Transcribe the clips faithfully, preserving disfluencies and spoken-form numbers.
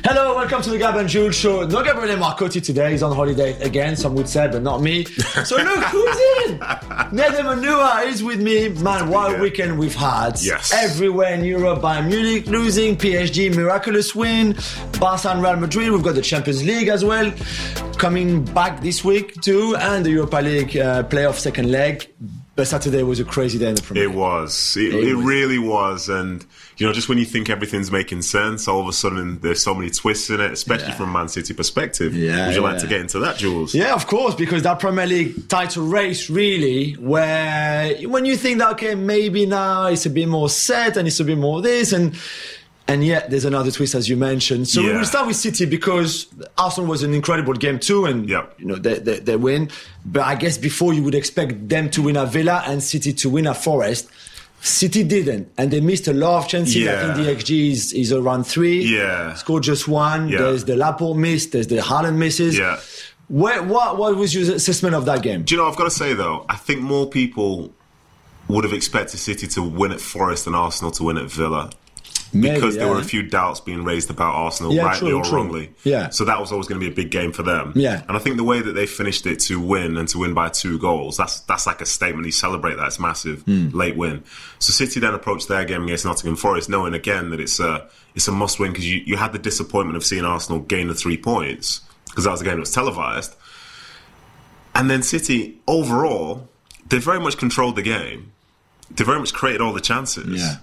Hello, welcome to the Gab and Jules show. No Gabriele Marcotti today. He's on holiday again, some would say, but not me. So look, who's in? Nedum Onuoha is with me. Man, what a weekend we've had. Yes. Everywhere in Europe. Bayern Munich losing, P S G miraculous win, Barca and Real Madrid. We've got the Champions League as well coming back this week too, and the Europa League uh, playoff second leg. But Saturday was a crazy day in the Premier League. It was. It, it, it was. really was. And, you know, just when you think everything's making sense, all of a sudden there's so many twists in it, especially yeah. from a Man City perspective. Yeah, Would you yeah. like to get into that, Jules? Yeah, of course, because that Premier League title race, really, where when you think that, okay, maybe now it's a bit more set and it's a bit more this, and and yet there's another twist, as you mentioned. So yeah. we will start with City because Arsenal was an incredible game too, and yeah. you know they, they, they win. But I guess before you would expect them to win at Villa and City to win at Forest. City didn't, and they missed a lot of chances. Yeah. I think the X G is, is around three. Yeah. Scored just one. Yeah. There's the Laporte miss. There's the Haaland misses. Yeah. Where, what, what was your assessment of that game? Do you know, I've got to say, though, I think more people would have expected City to win at Forest than Arsenal to win at Villa. Maybe, because yeah. there were a few doubts being raised about Arsenal, yeah, rightly true, or true. wrongly. Yeah. So that was always going to be a big game for them. Yeah. And I think the way that they finished it to win and to win by two goals, that's that's like a statement. You celebrate that. It's massive. Mm. Late win. So City then approached their game against Nottingham Forest, knowing again that it's a, it's a must-win because you, you had the disappointment of seeing Arsenal gain the three points because that was a game that was televised. And then City, overall, they very much controlled the game. They very much created all the chances. Yeah.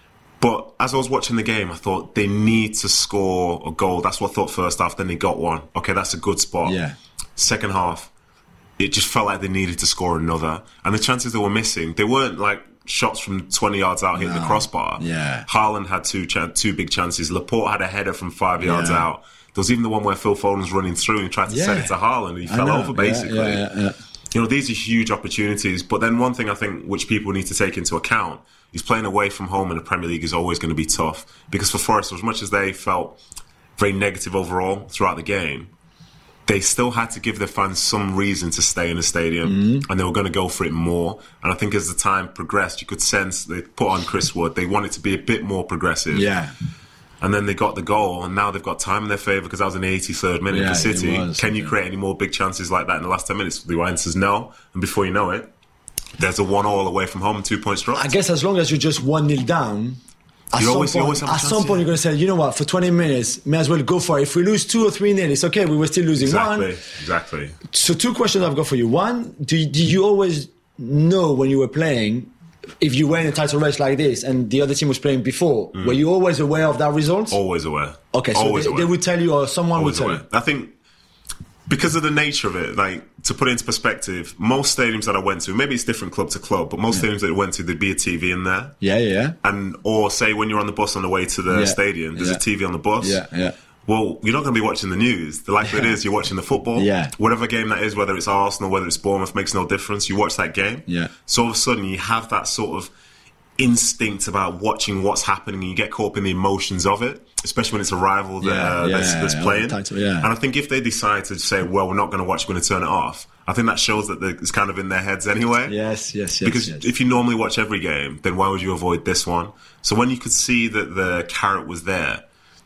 But as I was watching the game, I thought they need to score a goal. That's what I thought first half. Then they got one. Okay, that's a good spot. Yeah. Second half, it just felt like they needed to score another. And the chances they were missing, they weren't like shots from twenty yards out hitting No. the crossbar. Yeah. Haaland had two ch- two big chances. Laporte had a header from five yards Yeah. out. There was even the one where Phil Foden was running through and tried to Yeah. send it to Haaland and he I fell know. over basically. Yeah, yeah, yeah. You know, these are huge opportunities. But then one thing I think which people need to take into account is playing away from home in the Premier League is always going to be tough. Because for Forest, as much as they felt very negative overall throughout the game, they still had to give their fans some reason to stay in the stadium. Mm-hmm. And they were going to go for it more. And I think as the time progressed, you could sense they put on Chris Wood. They wanted to be a bit more progressive. Yeah. And then they got the goal, and now they've got time in their favour because that was in the eighty-third minute Yeah, for City. it was, Can you yeah. create any more big chances like that in the last ten minutes? The answer is no. And before you know it, there's a one-all away from home and two points dropped. I guess as long as you're just one nil down, at, You some, always- you point, always have a at chance, some point yeah. you're going to say, you know what, for twenty minutes, may as well go for it. If we lose two or three nil, it's okay. We were still losing Exactly, one. exactly. So two questions I've got for you. One, do, did you always know when you were playing, if you were in a title race like this and the other team was playing before, Mm. were you always aware of that result? Always aware. Okay, so Always they, aware. they would tell you or someone Always would tell aware. you. I think because of the nature of it, like to put it into perspective, most stadiums that I went to, maybe it's different club to club, but most Yeah. stadiums that I went to, there'd be a T V in there. Yeah, yeah, And or say when you're on the bus on the way to the Yeah. stadium, there's Yeah. a T V on the bus. yeah, yeah. Well, you're not going to be watching the news. The likelihood Yeah. is you're watching the football. Yeah. Whatever game that is, whether it's Arsenal, whether it's Bournemouth, makes no difference. You watch that game. Yeah. So all of a sudden you have that sort of instinct about watching what's happening and you get caught up in the emotions of it, especially when it's a rival that, Yeah, uh, yeah, that's, that's yeah, playing. title, yeah. And I think if they decide to say, well, we're not going to watch, we're going to turn it off, I think that shows that it's kind of in their heads anyway. Yes, yes, yes. Because yes. if you normally watch every game, then why would you avoid this one? So when you could see that the carrot was there,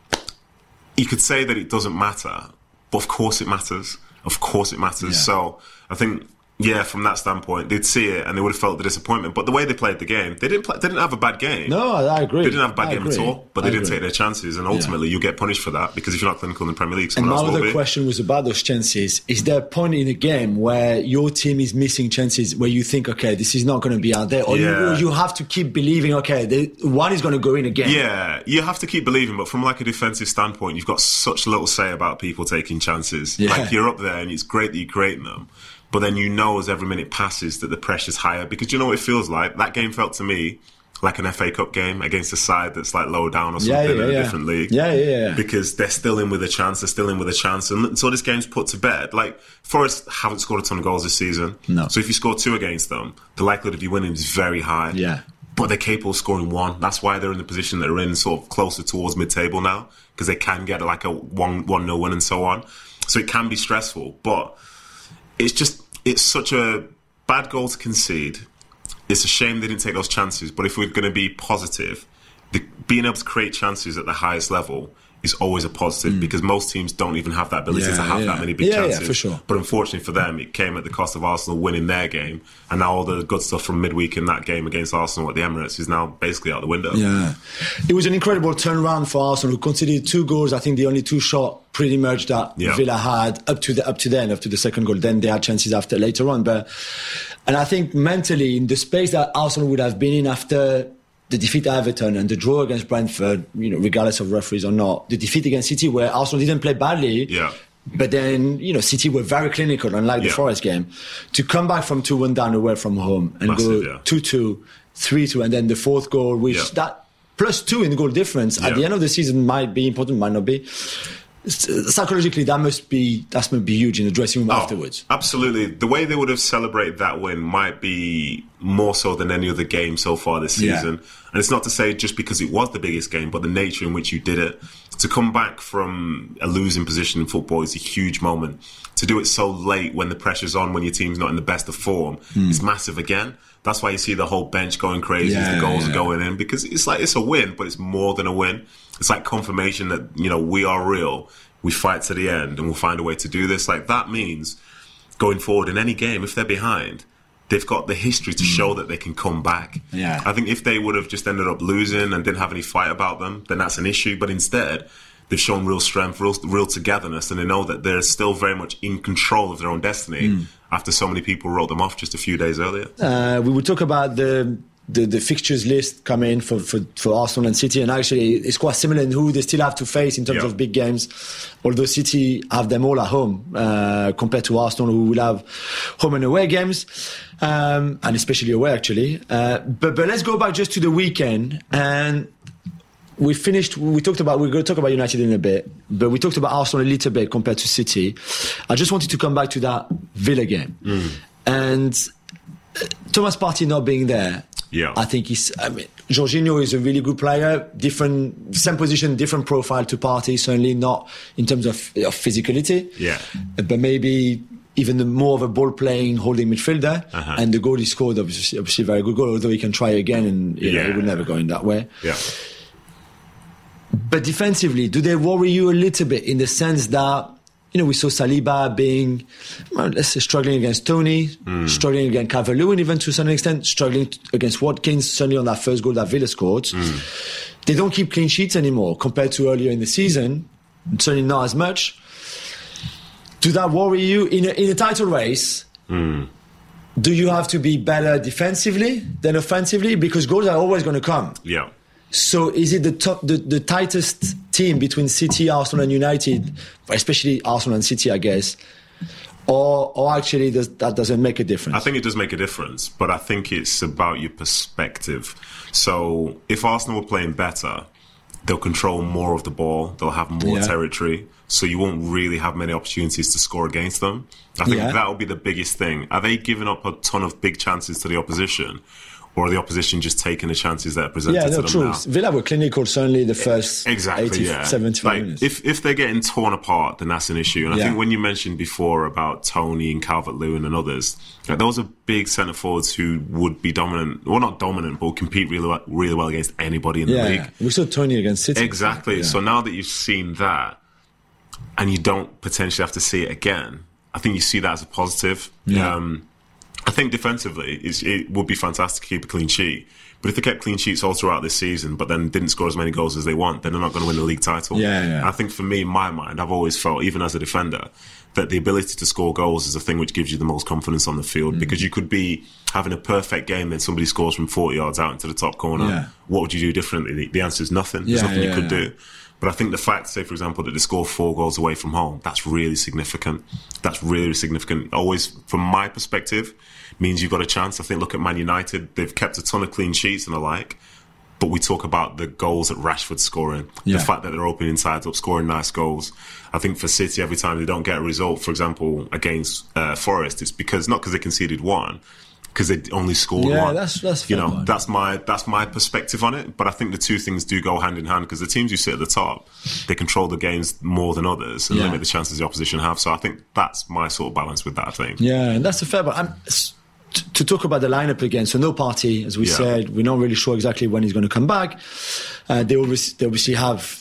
you could say that it doesn't matter, but of course it matters. Of course it matters. Yeah. So I think, yeah, from that standpoint, they'd see it and they would have felt the disappointment. But the way they played the game, they didn't play, they didn't have a bad game. No, I agree. They didn't have a bad I game agree. at all, but they I didn't agree. take their chances. And ultimately, you get punished for that because if you're not clinical in the Premier League, And someone my else will other be. question was about those chances. Is there a point in the game where your team is missing chances where you think, okay, this is not going to be out there? Or Yeah. you, you have to keep believing, okay, the, one is going to go in again? Yeah, you have to keep believing, but from like a defensive standpoint, you've got such little say about people taking chances. Yeah. Like you're up there and it's great that you're creating them, but then you know as every minute passes that the pressure's higher because you know what it feels like? That game felt to me like an F A Cup game against a side that's like low down or something Yeah, yeah, in a yeah. different league. Yeah, yeah, yeah. Because they're still in with a chance, they're still in with a chance. And until this game's put to bed, like Forest haven't scored a ton of goals this season. No. So if you score two against them, the likelihood of you winning is very high. Yeah. But they're capable of scoring one. That's why they're in the position that they're in, sort of closer towards mid-table now, because they can get like a one one nil win and so on. So it can be stressful, but it's just it's such a bad goal to concede. It's a shame they didn't take those chances. But if we're going to be positive, the, being able to create chances at the highest level is always a positive mm. because most teams don't even have that ability yeah, to have yeah. that many big yeah, chances. Yeah, for sure. But unfortunately for them, it came at the cost of Arsenal winning their game, and now all the good stuff from midweek in that game against Arsenal at the Emirates is now basically out the window. Yeah, it was an incredible turnaround for Arsenal, who conceded two goals. I think the only two shot pretty much that yeah. Villa had up to the up to then, up to the second goal. Then they had chances after later on, but and I think mentally in the space that Arsenal would have been in after the defeat at Everton and the draw against Brentford, you know, regardless of referees or not, the defeat against City where Arsenal didn't play badly, yeah. but then, you know, City were very clinical, unlike yeah. the Forest game. To come back from two one down away from home and Massive, go yeah. two two, three two, and then the fourth goal, which yeah. that plus two in goal difference yeah. at the end of the season might be important, might not be. Psychologically, that must be that must be huge in the dressing room oh, afterwards. Absolutely, the way they would have celebrated that win might be more so than any other game so far this season. Yeah. And it's not to say just because it was the biggest game, but the nature in which you did it. To come back from a losing position in football is a huge moment. To do it so late when the pressure's on, when your team's not in the best of form, mm. is massive again. That's why you see the whole bench going crazy yeah, as the goals yeah. are going in, because it's like it's a win, but it's more than a win. It's like confirmation that, you know, we are real. We fight to the end and we'll find a way to do this. Like, that means going forward in any game, if they're behind, they've got the history to show that they can come back. Yeah. I think if they would have just ended up losing and didn't have any fight about them, then that's an issue. But instead, they've shown real strength, real, real togetherness, and they know that they're still very much in control of their own destiny mm. after so many people wrote them off just a few days earlier. Uh, we will talk about the... The, the fixtures list come in for, for, for Arsenal and City, and actually it's quite similar in who they still have to face in terms yeah. of big games, although City have them all at home uh, compared to Arsenal, who will have home and away games, um, and especially away actually. Uh, but, but let's go back just to the weekend, and we finished, we talked about, we're going to talk about United in a bit, but we talked about Arsenal a little bit compared to City. I just wanted to come back to that Villa game. Mm. And Thomas Partey not being there, yeah. I think he's, I mean, Jorginho is a really good player, different, same position, different profile to Partey, certainly not in terms of, of physicality, yeah. but maybe even the more of a ball-playing, holding midfielder. Uh-huh. And the goal he scored, obviously, obviously a very good goal, although he can try again and you yeah. know, it will never go in that way. Yeah. But defensively, do they worry you a little bit in the sense that, you know, we saw Saliba being, well, let's say, struggling against Toney, mm. struggling against Calvert-Lewin, even to some extent, struggling against Watkins, certainly on that first goal that Villa scored. Mm. They don't keep clean sheets anymore compared to earlier in the season, certainly not as much. Do that worry you? In a, in a title race, mm. do you have to be better defensively than offensively? Because goals are always going to come. Yeah. So is it the top, the, the tightest team between City, Arsenal and United, especially Arsenal and City, I guess, or or actually does, that doesn't make a difference? I think it does make a difference, but I think it's about your perspective. So if Arsenal were playing better, they'll control more of the ball, they'll have more yeah. territory, so you won't really have many opportunities to score against them. I think yeah. that will be the biggest thing. Are they giving up a ton of big chances to the opposition? Or are the opposition just taking the chances that are presented yeah, no, to them true. now? Villa were clinical, certainly the first exactly, eighty, yeah. seventy-five like, minutes. If, if they're getting torn apart, then that's an issue. And I yeah. think when you mentioned before about Toney and Calvert-Lewin and others, like, those are big centre forwards who would be dominant, well, not dominant, but would compete really well, really well against anybody in yeah, the league. Yeah. We saw Toney against City. Exactly. Yeah. So now that you've seen that, and you don't potentially have to see it again, I think you see that as a positive. Yeah. Um, I think defensively, it's, it would be fantastic to keep a clean sheet. But if they kept clean sheets all throughout this season, but then didn't score as many goals as they want, then they're not going to win the league title. Yeah, yeah. I think for me, in my mind, I've always felt, even as a defender, that the ability to score goals is the thing which gives you the most confidence on the field. Mm. Because you could be having a perfect game and somebody scores from forty yards out into the top corner. Yeah. What would you do differently? The answer is nothing. There's yeah, nothing yeah, you could yeah. do. But I think the fact, say, for example, that they score four goals away from home, that's really significant. That's really significant. Always, from my perspective, means you've got a chance. I think, look at Man United. They've kept a ton of clean sheets and the like. But we talk about the goals that Rashford's scoring. Yeah. The fact that they're opening sides up, scoring nice goals. I think for City, every time they don't get a result, for example, against uh, Forest, it's because, not because they conceded one, because they only scored yeah, one. that's that's fair you know point. that's my that's my perspective on it. But I think the two things do go hand in hand, because the teams who sit at the top, they control the games more than others and yeah. limit the chances the opposition have. So I think that's my sort of balance with that. I think. Yeah, and that's a fair. But I'm, to talk about the lineup again, so no Partey, as we yeah. said, we're not really sure exactly when he's going to come back. Uh, they obviously they obviously have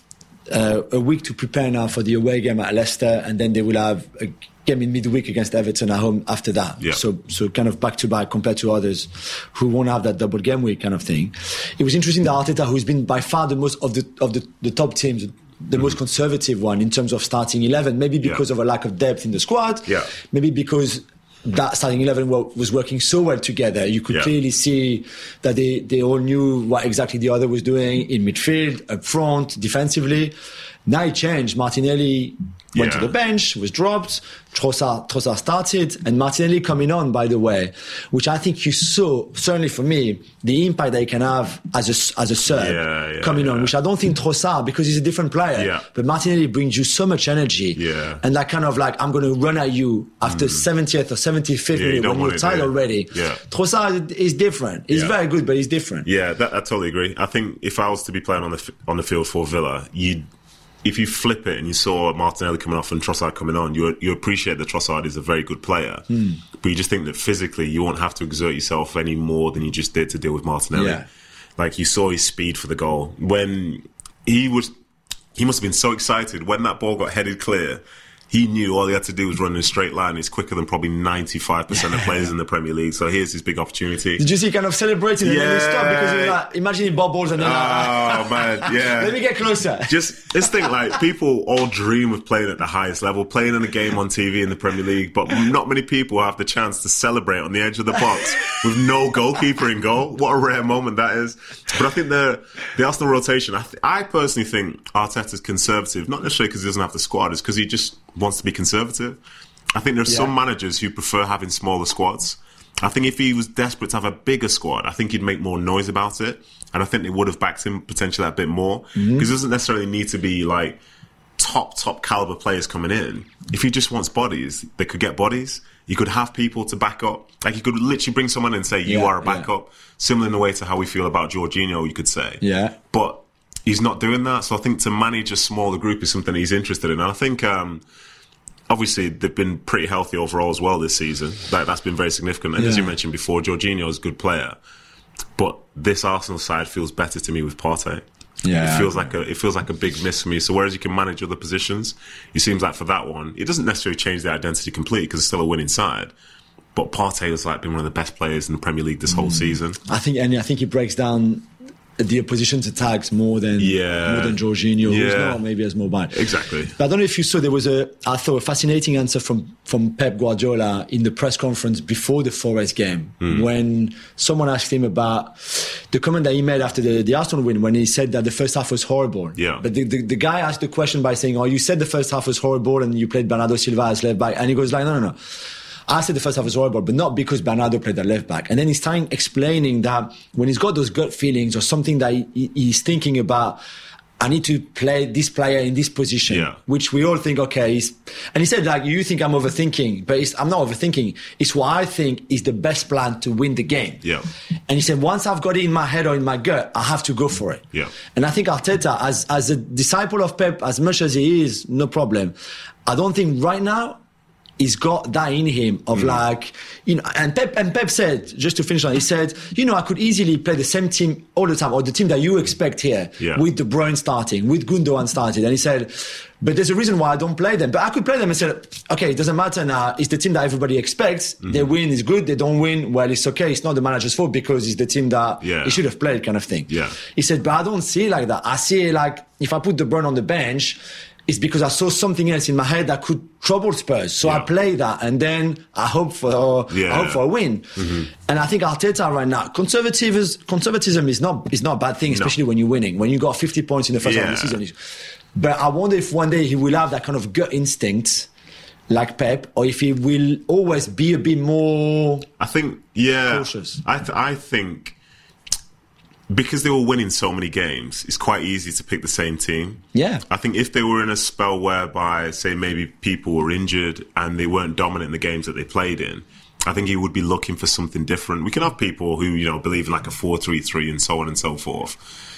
uh, a week to prepare now for the away game at Leicester, and then they will have a game in midweek against Everton at home after that. Yeah. So, so kind of back to back compared to others who won't have that double game week kind of thing. It was interesting that Arteta, who's been by far the most of the of the, the top teams, the mm-hmm. most conservative one in terms of starting eleven, maybe because yeah. of a lack of depth in the squad, yeah. maybe because that starting eleven was working so well together. You could yeah. clearly see that they, they all knew what exactly the other was doing in midfield, up front, defensively. Now it changed. Martinelli went yeah. to the bench, was dropped. Trossard, Trossard started, and Martinelli coming on, by the way, which I think you saw, certainly for me, the impact that he can have as a, as a sub yeah, yeah, coming yeah. on, which I don't think Trossard, because he's a different player. Yeah. But Martinelli brings you so much energy. Yeah. And that kind of like, I'm going to run at you after mm. seventieth or seventy-fifth yeah, minute you when you're tired already. Yeah. Trossard is different. He's yeah. very good, but he's different. Yeah, that, I totally agree. I think if I was to be playing on the on the field for Villa, you'd if you flip it and you saw Martinelli coming off and Trossard coming on, you you appreciate that Trossard is a very good player. Mm. But you just think that physically you won't have to exert yourself any more than you just did to deal with Martinelli. Yeah. Like, you saw his speed for the goal. When he was, he must have been so excited when that ball got headed clear. He knew all he had to do was run in a straight line. He's quicker than probably ninety-five percent of players in the Premier League. So here's his big opportunity. Did you see kind of celebrating and yeah. then he stopped because he was like, imagine he bobbles and then oh, like, man, yeah. let me get closer. Just this thing, like, people all dream of playing at the highest level, playing in a game on T V in the Premier League, but not many people have the chance to celebrate on the edge of the box with no goalkeeper in goal. What a rare moment that is. But I think the the Arsenal rotation, I, th- I personally think Arteta's conservative, not necessarily because he doesn't have the squad, it's because he just wants to be conservative. I think there's yeah. some managers who prefer having smaller squads. I think if he was desperate to have a bigger squad, I think he'd make more noise about it, and I think they would have backed him potentially a bit more, because mm-hmm. it doesn't necessarily need to be like top top caliber players coming in. If he just wants bodies, they could get bodies. You could have people to back up. Like, you could literally bring someone in and say, you yeah, are a backup, yeah. similar in the way to how we feel about Jorginho, you could say. Yeah. But he's not doing that, so I think to manage a smaller group is something he's interested in. And I think um, obviously they've been pretty healthy overall as well this season. That, that's been very significant. And yeah. as you mentioned before, Jorginho is a good player. But this Arsenal side feels better to me with Partey. Yeah, it feels like a it feels like a big miss for me. So whereas you can manage other positions, it seems like for that one, it doesn't necessarily change the identity completely because it's still a winning side. But Partey has like been one of the best players in the Premier League this whole mm. season. I think, and I think he breaks down the opposition's attacks more than yeah. more than Jorginho, yeah. who's not maybe as mobile. Exactly. But I don't know if you saw, there was a I thought a fascinating answer from from Pep Guardiola in the press conference before the Forest game mm. when someone asked him about the comment that he made after the, the Arsenal win, when he said that the first half was horrible. Yeah. But the, the, the guy asked the question by saying, "Oh, you said the first half was horrible and you played Bernardo Silva as left back," and he goes like, "No, no, no. I said the first half was horrible, but not because Bernardo played at left back." And then he's starting explaining that when he's got those gut feelings or something that he, he's thinking about, I need to play this player in this position, yeah. which we all think, okay. He's, and he said, like, you think I'm overthinking, but it's, I'm not overthinking. It's what I think is the best plan to win the game. Yeah. And he said, once I've got it in my head or in my gut, I have to go for it. Yeah. And I think Arteta, as, as a disciple of Pep, as much as he is, no problem. I don't think right now, he's got that in him of mm. like, you know, and Pep, and Pep said, just to finish on, he said, you know, I could easily play the same team all the time, or the team that you expect here, yeah. with De Bruyne starting, with Gundogan starting. And he said, but there's a reason why I don't play them. But I could play them and said, okay, it doesn't matter now. It's the team that everybody expects. Mm-hmm. They win, it's good. They don't win, well, it's okay. It's not the manager's fault because it's the team that yeah. he should have played, kind of thing. Yeah. He said, but I don't see it like that. I see it like, if I put De Bruyne on the bench, it's because I saw something else in my head that could trouble Spurs. So yeah. I play that, and then I hope for yeah. I hope for a win. Mm-hmm. And I think Arteta right now, conservative is, conservatism is not is not a bad thing, especially no. when you're winning. When you got fifty points in the first yeah. half of the season. But I wonder if one day he will have that kind of gut instinct like Pep, or if he will always be a bit more. I think yeah. cautious. I th- I think. Because they were winning so many games, it's quite easy to pick the same team. Yeah. I think if they were in a spell whereby, say, maybe people were injured and they weren't dominant in the games that they played in, I think he would be looking for something different. We can have people who, you know, believe in like a four three three and so on and so forth.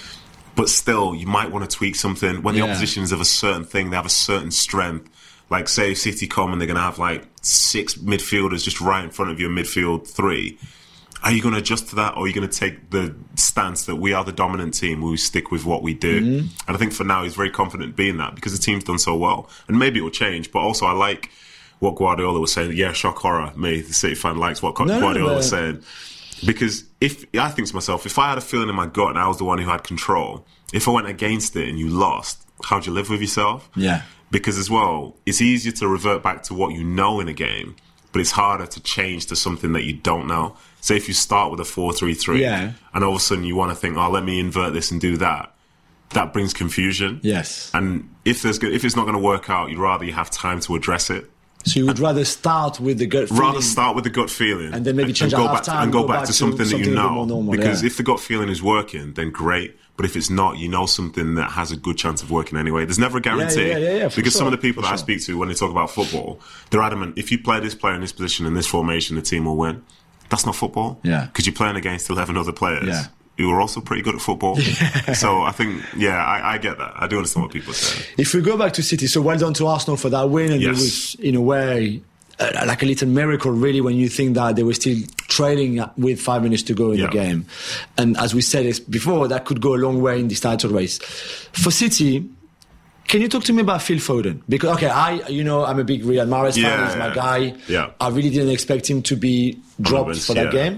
But still, you might want to tweak something. When the yeah. opposition is of a certain thing, they have a certain strength. Like, say, if City come and they're going to have like six midfielders just right in front of your midfield three. Are you going to adjust to that, or are you going to take the stance that we are the dominant team, we stick with what we do? Mm-hmm. And I think for now he's very confident being that because the team's done so well. And maybe it will change, but also I like what Guardiola was saying. Yeah, shock horror, me, the City fan, likes what no, Guardiola no, was saying. Because if I think to myself, if I had a feeling in my gut and I was the one who had control, if I went against it and you lost, how'd you live with yourself? Yeah. Because as well, it's easier to revert back to what you know in a game, but it's harder to change to something that you don't know. Say if you start with a four three three, yeah. and all of a sudden you want to think, oh, let me invert this and do that. That brings confusion. Yes. And if there's if it's not going to work out, you'd rather you have time to address it. So you would rather start with the gut feeling? Rather start with the gut feeling. And then maybe change and at go half back time. to, And go, go back, back to to something, something that you know. more normal, because yeah. if the gut feeling is working, then great. But if it's not, you know something that has a good chance of working anyway. There's never a guarantee. Yeah, yeah, yeah, yeah, because sure, some of the people that sure. I speak to when they talk about football, they're adamant, if you play this player in this position, in this formation, the team will win. That's not football. Yeah. Because you're playing against eleven other players. Yeah. Who are also pretty good at football. Yeah. So I think, yeah, I, I get that. I do understand what people say. If we go back to City, so well done to Arsenal for that win. And yes. it was, in a way, uh, like a little miracle, really, when you think that they were still trailing with five minutes to go in yeah. the game. And as we said before, that could go a long way in this title race. For City, can you talk to me about Phil Foden? Because, okay, I, you know, I'm a big Riyad Mahrez yeah, fan. He's my yeah. guy. Yeah. I really didn't expect him to be dropped for that yeah. game.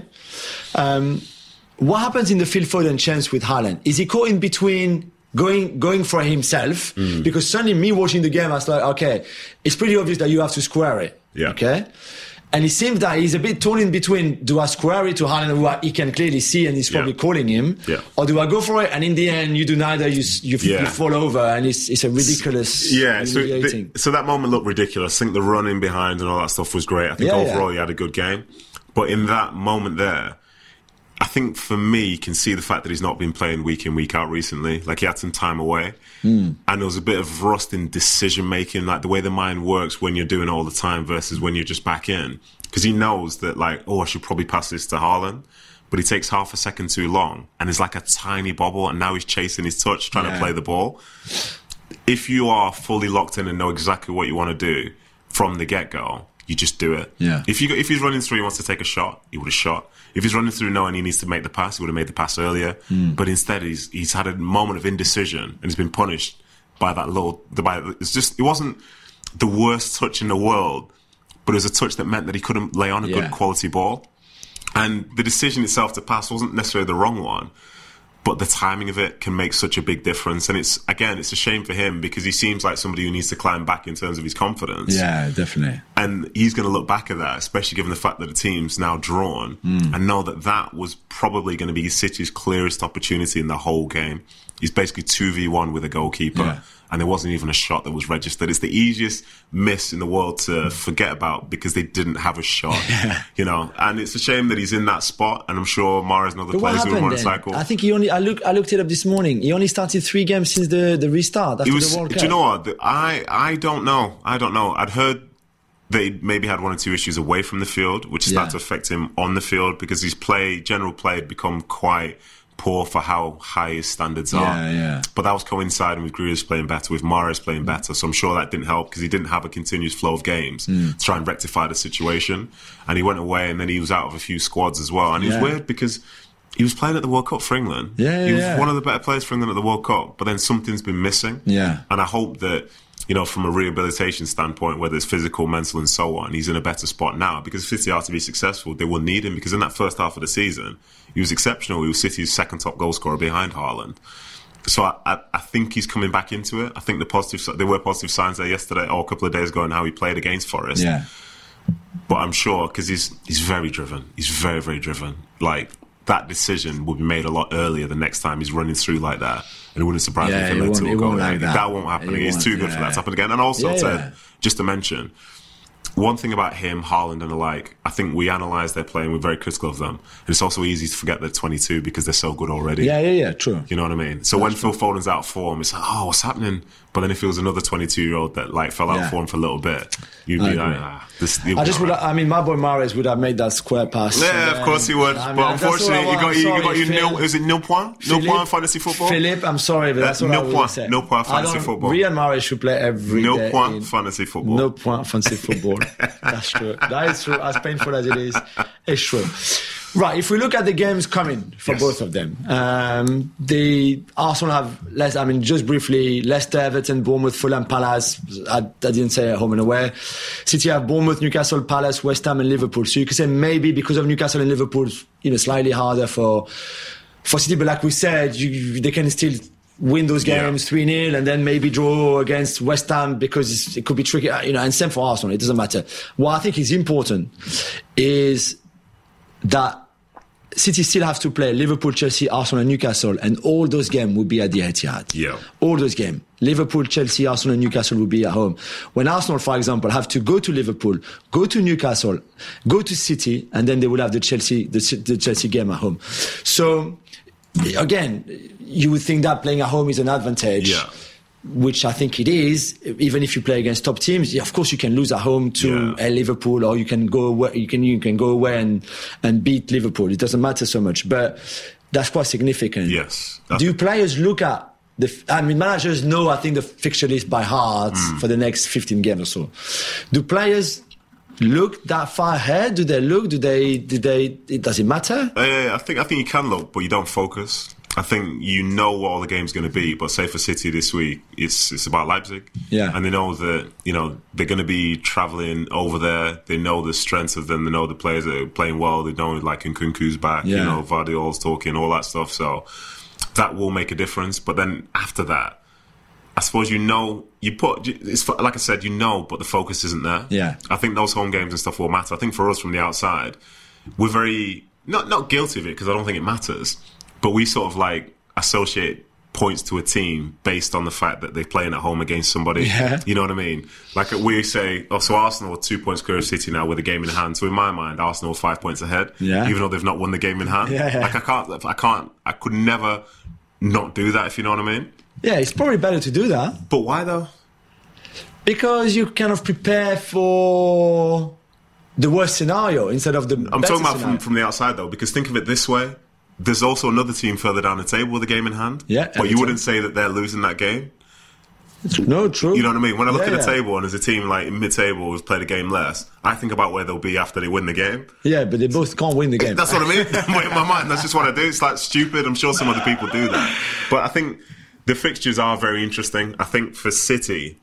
Um, what happens in the Phil Foden chance with Haaland? Is he caught in between going going for himself? Mm. Because suddenly me watching the game, I was like, okay, it's pretty obvious that you have to square it. Yeah. Okay? And it seems that he's a bit torn in between, do I square it to Haaland, who I, he can clearly see and he's probably yeah. calling him, yeah. or do I go for it? And in the end, you do neither, you you, yeah. you fall over, and it's it's a ridiculous, yeah. So, the, so that moment looked ridiculous. I think the running behind and all that stuff was great. I think yeah, overall yeah. he had a good game. But in that moment there, I think for me, you can see the fact that he's not been playing week in, week out recently. Like he had some time away. Mm. And there was a bit of rust in decision making, like the way the mind works when you're doing it all the time versus when you're just back in. Because he knows that, like, oh, I should probably pass this to Haaland. But he takes half a second too long. And it's like a tiny bobble. And now he's chasing his touch, trying yeah. to play the ball. If you are fully locked in and know exactly what you want to do from the get-go, you just do it. Yeah. If you if he's running through, he wants to take a shot, he would have shot. If he's running through knowing he needs to make the pass, he would have made the pass earlier. Mm. But instead, he's he's had a moment of indecision and he's been punished by that little. By it's just it wasn't the worst touch in the world, but it was a touch that meant that he couldn't lay on a yeah. good quality ball. And the decision itself to pass wasn't necessarily the wrong one. But the timing of it can make such a big difference. And it's, again, it's a shame for him because he seems like somebody who needs to climb back in terms of his confidence. Yeah, definitely. And he's going to look back at that, especially given the fact that the team's now drawn mm. and know that that was probably going to be City's clearest opportunity in the whole game. He's basically two v one with a goalkeeper. Yeah. And there wasn't even a shot that was registered. It's the easiest miss in the world to forget about because they didn't have a shot, yeah. you know. And it's a shame that he's in that spot. And I'm sure Mahrez and other but players who are on then? a cycle. I think he only. I look. I looked it up this morning. He only started three games since the the restart after was, the World Cup. Do you know what? I I don't know. I don't know. I'd heard that he maybe had one or two issues away from the field, which started yeah. to affect him on the field because his play, general play, had become quite poor for how high his standards are. Yeah, yeah. But that was coinciding with Grealish playing better, with Mahrez playing better. So I'm sure that didn't help because he didn't have a continuous flow of games mm. to try and rectify the situation. And he went away and then he was out of a few squads as well. And it yeah. was weird because he was playing at the World Cup for England. Yeah, yeah, he was yeah. one of the better players for England at the World Cup. But then something's been missing. Yeah. And I hope that, you know, from a rehabilitation standpoint, whether it's physical, mental and so on, he's in a better spot now because if City are to be successful, they will need him because in that first half of the season, he was exceptional. He was City's second top goal scorer behind Haaland. So I, I, I think he's coming back into it. I think the positive, there were positive signs there yesterday or a couple of days ago in how he played against Forest. Yeah. But I'm sure because he's he's very driven. He's very, very driven. Like that decision will be made a lot earlier the next time he's running through like that. And it wouldn't surprise yeah, me if it led to a goal. Like that. that won't happen. It He's won't, too good yeah. for that to happen again. And also, yeah, to, yeah. just to mention, one thing about him, Haaland and the like, I think we analyse their play and we're very critical of them. And it's also easy to forget they're twenty-two because they're so good already. Yeah, yeah, yeah, true. You know what I mean? So That's when true. Phil Foden's out of form, it's like, oh, what's happening? But then if it was another twenty-two-year-old that like fell out Yeah. of form for a little bit, you'd I be like, agree. ah. This, I just would. I mean, my boy Mahrez would have made that square pass. Yeah, and of course he would. I mean, but that's all I unfortunately, you want. got I'm you, sorry, you got you Phil. nil. Is it nil point? Nil Philippe- point fantasy football. Philip, I'm sorry, but that's Uh, what no I would point. say. No point I fantasy don't- football. Riyad Mahrez should play every No day point in- fantasy football. No point fantasy football. That's true. That is true. As painful as it is, it's true. Right, if we look at the games coming for Yes. both of them, um, the Arsenal have less. I mean, just briefly, Leicester, Everton, Bournemouth, Fulham, Palace. I, I didn't say home and away. City have Bournemouth, Newcastle, Palace, West Ham, and Liverpool. So you could say maybe because of Newcastle and Liverpool, you know, slightly harder for for City. But like we said, you, they can still win those games three nil and then maybe draw against West Ham because it's, it could be tricky. You know, and same for Arsenal. It doesn't matter. What I think is important is that City still have to play Liverpool, Chelsea, Arsenal and Newcastle, and all those games will be at the Etihad. Yeah. All those games. Liverpool, Chelsea, Arsenal and Newcastle will be at home. When Arsenal, for example, have to go to Liverpool, go to Newcastle, go to City, and then they will have the Chelsea, the, the Chelsea game at home. So, again, you would think that playing at home is an advantage. Yeah. Which I think it is, even if you play against top teams. Yeah, of course, you can lose at home to Yeah. uh, Liverpool, or you can go away, you can you can go away and and beat Liverpool. It doesn't matter so much, but that's quite significant. Yes. Do players look at the? I mean, managers know, I think, the fixture list by heart Mm. for the next fifteen games or so. Do players look that far ahead? Do they look? Do they? Do they? It does it matter? Uh, I think I think you can look, but you don't focus. I think you know what all the game's going to be, but say for City this week, it's it's about Leipzig, Yeah. and they know that you know they're going to be travelling over there. They know the strengths of them. They know the players that are playing well. They know like Nkunku's back, Yeah. you know, Vardiol's talking, all that stuff. So that will make a difference. But then after that, I suppose you know you put it's like I said, you know, but the focus isn't there. Yeah. I think those home games and stuff will matter. I think for us from the outside, we're very not not guilty of it because I don't think it matters. But we sort of like associate points to a team based on the fact that they're playing at home against somebody. Yeah. You know what I mean? Like we say, oh, so Arsenal are two points clear of City now with a game in hand. So in my mind, Arsenal are five points ahead, Yeah. even though they've not won the game in hand. Yeah, yeah. Like I can't, I can't, I could never not do that. If you know what I mean? Yeah, it's probably better to do that But why though? because you kind of prepare for the worst scenario instead of the. I'm better talking about scenario. from, from the outside though, because think of it this way. There's also another team further down the table with a game in hand. Yeah, But you Everton. wouldn't say that they're losing that game. No, true. You know what I mean? When I look Yeah, at the yeah. table and there's a team like mid-table who's played a game less, I think about where they'll be after they win the game. Yeah, but they both can't win the game. That's what I mean. But in my mind, that's just what I do. It's like stupid. I'm sure some other people do that. But I think the fixtures are very interesting. I think for City,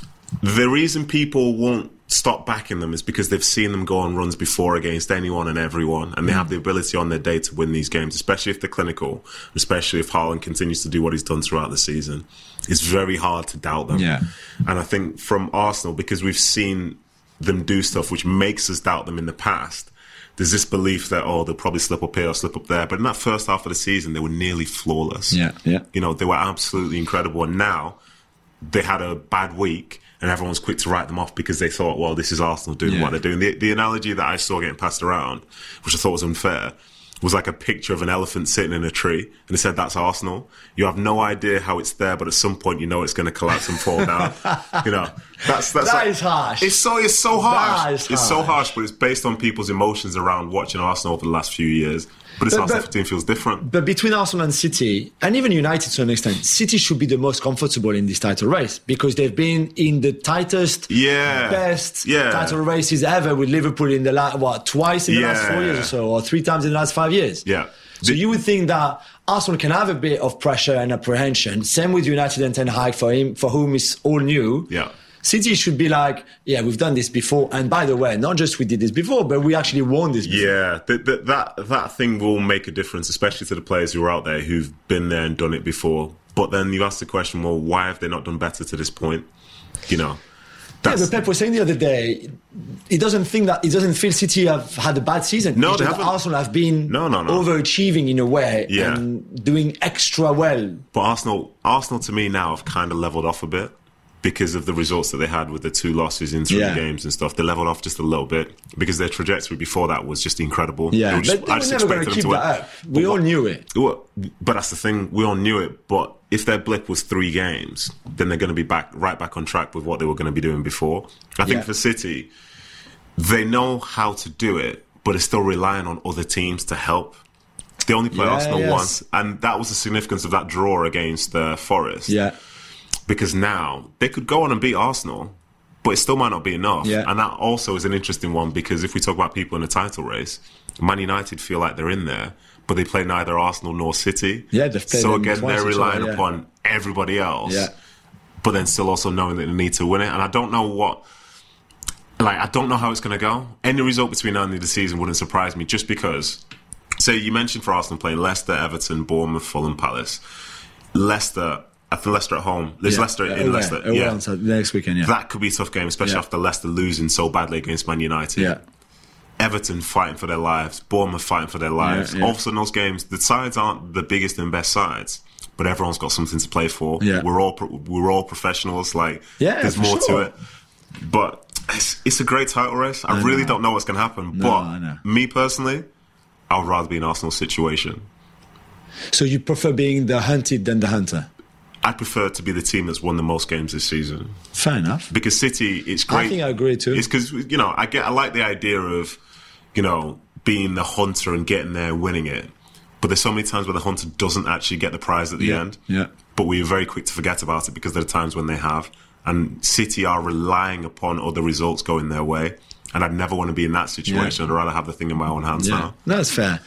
the reason people won't stop backing them is because they've seen them go on runs before against anyone and everyone, and they have the ability on their day to win these games, especially if they're clinical, especially if Haaland continues to do what he's done throughout the season. It's very hard to doubt them. Yeah. And I think from Arsenal, because we've seen them do stuff which makes us doubt them in the past, there's this belief that, oh, they'll probably slip up here or slip up there. But in that first half of the season, they were nearly flawless. Yeah, yeah. You know, they were absolutely incredible. And now they had a bad week and everyone's quick to write them off because they thought, well, this is Arsenal doing Yeah. what they're doing. The, the analogy that I saw getting passed around, which I thought was unfair, was like a picture of an elephant sitting in a tree, and it said, that's Arsenal. You have no idea how it's there, but at some point you know it's going to collapse and fall down. You know, that's that's That like, is harsh. It's so it's so harsh. That is It's so harsh. harsh, but it's based on people's emotions around watching Arsenal over the last few years. But this But- Arsenal but- team feels different. But between Arsenal and City, and even United to an extent, City should be the most comfortable in this title race because they've been in the tightest, Yeah. best Yeah. title races ever with Liverpool in the last, what, twice in the last Yeah. four years or so, or three times in the last five years. Yeah. So The- you would think that Arsenal can have a bit of pressure and apprehension. Same with United and Ten Hag for him, for whom it's all new. Yeah. City should be like, yeah, we've done this before. And by the way, not just we did this before, but we actually won this before. Yeah, th- th- that that thing will make a difference, especially to the players who are out there who've been there and done it before. But then you ask the question, well, why have they not done better to this point? You know, Yeah, that's, but Pep was saying the other day, he doesn't think that he doesn't feel City have had a bad season. No, It's they just that haven't. Arsenal have been No, no, no. overachieving in a way Yeah. and doing extra well. but Arsenal, Arsenal to me now have kind of leveled off a bit because of the results that they had with the two losses in three Yeah. games and stuff. They leveled off just a little bit because their trajectory before that was just incredible. Yeah, They were just- but they I were just never going expected to them keep to win. that up. But We all what- knew it. Well, but that's the thing. We all knew it. But if their blip was three games, then they're going to be back right back on track with what they were going to be doing before. I think Yeah. for City, they know how to do it, but it's still relying on other teams to help. They only play Yeah, Arsenal yes. once, and that was the significance of that draw against uh, Forest. Yeah. Because now they could go on and beat Arsenal, but it still might not be enough. Yeah. And that also is an interesting one because if we talk about people in a title race, Man United feel like they're in there, but they play neither Arsenal nor City. Yeah, they've played so them again, twice they're as relying well, yeah. upon everybody else. Yeah. But then still also knowing that they need to win it. And I don't know what, like, I don't know how it's going to go. Any result between now and the end of the season wouldn't surprise me, just because, say, you mentioned for Arsenal playing Leicester, Everton, Bournemouth, Fulham, Palace. Leicester, I think Leicester at home. There's Yeah. Leicester Yeah, in away, Leicester. away yeah. on Saturday, next weekend, yeah. That could be a tough game, especially Yeah. after Leicester losing so badly against Man United. Yeah. Everton fighting for their lives, Bournemouth fighting for their lives. Yeah, yeah. All of a sudden, those games, the sides aren't the biggest and best sides, but everyone's got something to play for. Yeah. We're all pro- we're all professionals. Like, Yeah, there's for more sure. to it. But it's, it's a great title race. I, I really know. don't know what's going to happen. No, but I know. me personally, I would rather be in Arsenal's situation. So you prefer being the hunted than the hunter? I prefer to be the team that's won the most games this season. Fair enough. Because City, it's great. I think I agree too. It's because, you know, I get, I like the idea of, you know, being the hunter and getting there and winning it. But there's so many times where the hunter doesn't actually get the prize at the Yeah, end. yeah. But we're very quick to forget about it because there are times when they have. And City are relying upon other results going their way. And I'd never want to be in that situation. Yeah. I'd rather have the thing in my own hands Yeah, now. that's fair.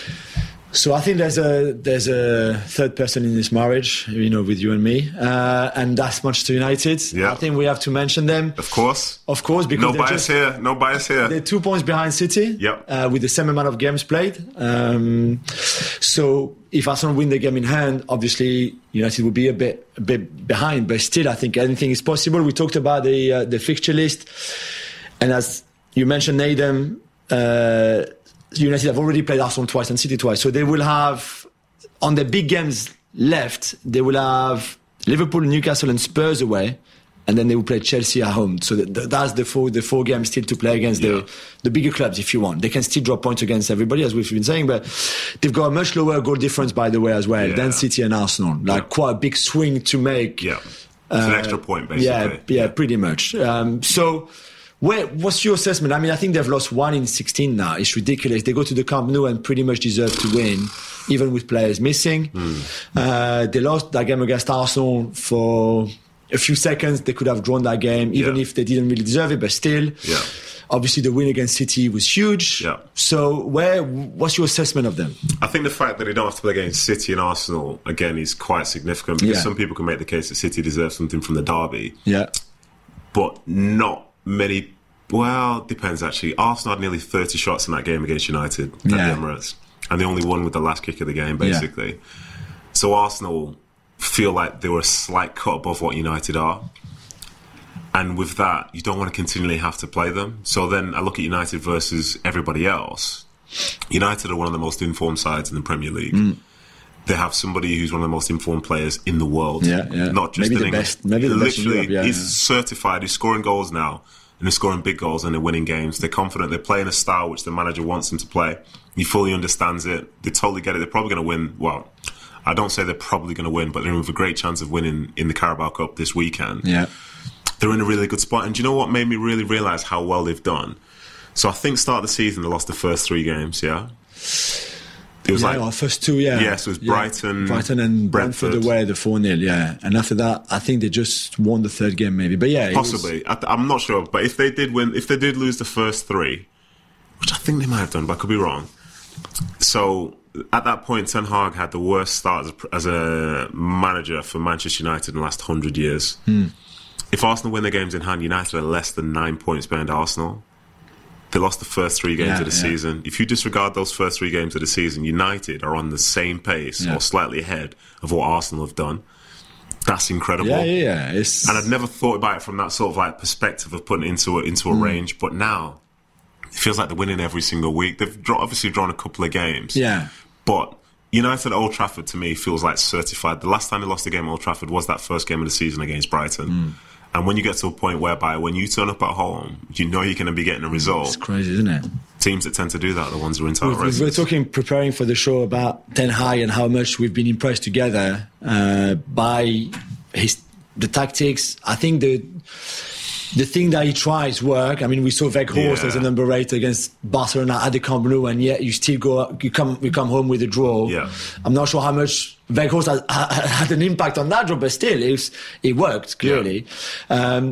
So I think there's a there's a third person in this marriage, you know, with you and me, uh, and that's Manchester United. Yeah. I think we have to mention them, Of course. of course, because No they're bias just, here. No bias here. they're two points behind City, Yep. uh, with the same amount of games played. Um, so if Arsenal win the game in hand, obviously United will be a bit a bit behind, but still, I think anything is possible. We talked about the uh, the fixture list, and as you mentioned, Nathan. Uh, United have already played Arsenal twice and City twice, so they will have on the big games left. They will have Liverpool, Newcastle, and Spurs away, and then they will play Chelsea at home. So th- th- that's the four the four games still to play against Yeah. the the bigger clubs. If you want, they can still drop points against everybody, as we've been saying, but they've got a much lower goal difference, by the way, as well Yeah. than City and Arsenal. Like Yeah. quite a big swing to make. Yeah. It's an extra point, basically. Yeah, yeah, pretty much. Um, so, where, what's your assessment? I mean, I think they've lost one in sixteen now. It's ridiculous. They go to the Camp Nou and pretty much deserve to win, even with players missing. Mm. Uh, they lost that game against Arsenal for a few seconds. They could have drawn that game, even Yeah. if they didn't really deserve it, but still. Yeah. Obviously, the win against City was huge. Yeah. So, where? What's your assessment of them? I think the fact that they don't have to play against City and Arsenal, again, is quite significant because Yeah. some people can make the case that City deserves something from the derby, Yeah. but not many. Well, depends actually. Arsenal had nearly thirty shots in that game against United at Yeah. the Emirates, and they only won with the last kick of the game, basically. So Arsenal feel like they were a slight cut above what United are. And with that, you don't want to continually have to play them. So then I look at United versus everybody else. United are one of the most informed sides in the Premier League. Mm. They have somebody who's one of the most informed players in the world. Yeah, yeah. Not just Maybe in the England. best- maybe the best in Literally, Europe, yeah, he's yeah. certified. He's scoring goals now. And they're scoring big goals and they're winning games. They're confident. They're playing a style which the manager wants them to play. He fully understands it. They totally get it. They're probably going to win. Well, I don't say they're probably going to win, but they're with a great chance of winning in the Carabao Cup this weekend. Yeah. They're in a really good spot. And do you know what made me really realise how well they've done? So I think start of the season, they lost the first three games, yeah? It was yeah, like... our first two, yeah. Yes, it was Yeah. Brighton, Brighton and Brentford, Brentford. away, the four nil, yeah. And after that, I think they just won the third game, maybe. But yeah, it was- Possibly. I, I'm not sure. But if they did win, if they did lose the first three, which I think they might have done, but I could be wrong. So at that point, Ten Hag had the worst start as a, as a manager for Manchester United in the last hundred years. Hmm. If Arsenal win their games in hand, United are less than nine points behind Arsenal. They lost the first three games Yeah, of the yeah. season. If you disregard those first three games of the season, United are on the same pace Yeah. or slightly ahead of what Arsenal have done. That's incredible. yeah, yeah, yeah. It's, And I'd never thought about it from that sort of like perspective of putting it into a, into a Mm. range. But now it feels like they're winning every single week. They've draw, obviously drawn a couple of games. yeah. But United at Old Trafford to me feels like certified. The last time they lost a game at Old Trafford was that first game of the season against Brighton. Mm. And when you get to a point whereby when you turn up at home, you know you're going to be getting a It's result. crazy, isn't it? Teams that tend to do that are the ones who are in title We, we races. were talking, preparing for the show about Ten Hag and how much we've been impressed together uh, by his the tactics. I think the the thing that he tries work. I mean, we saw Weghorst Yeah. as a number eight against Barcelona at the Camp Nou, and yet you still go, you come, you come home with a draw. Yeah. I'm not sure how much Weghorst has, ha, had an impact on that draw, but still, it, was, it worked clearly. Um,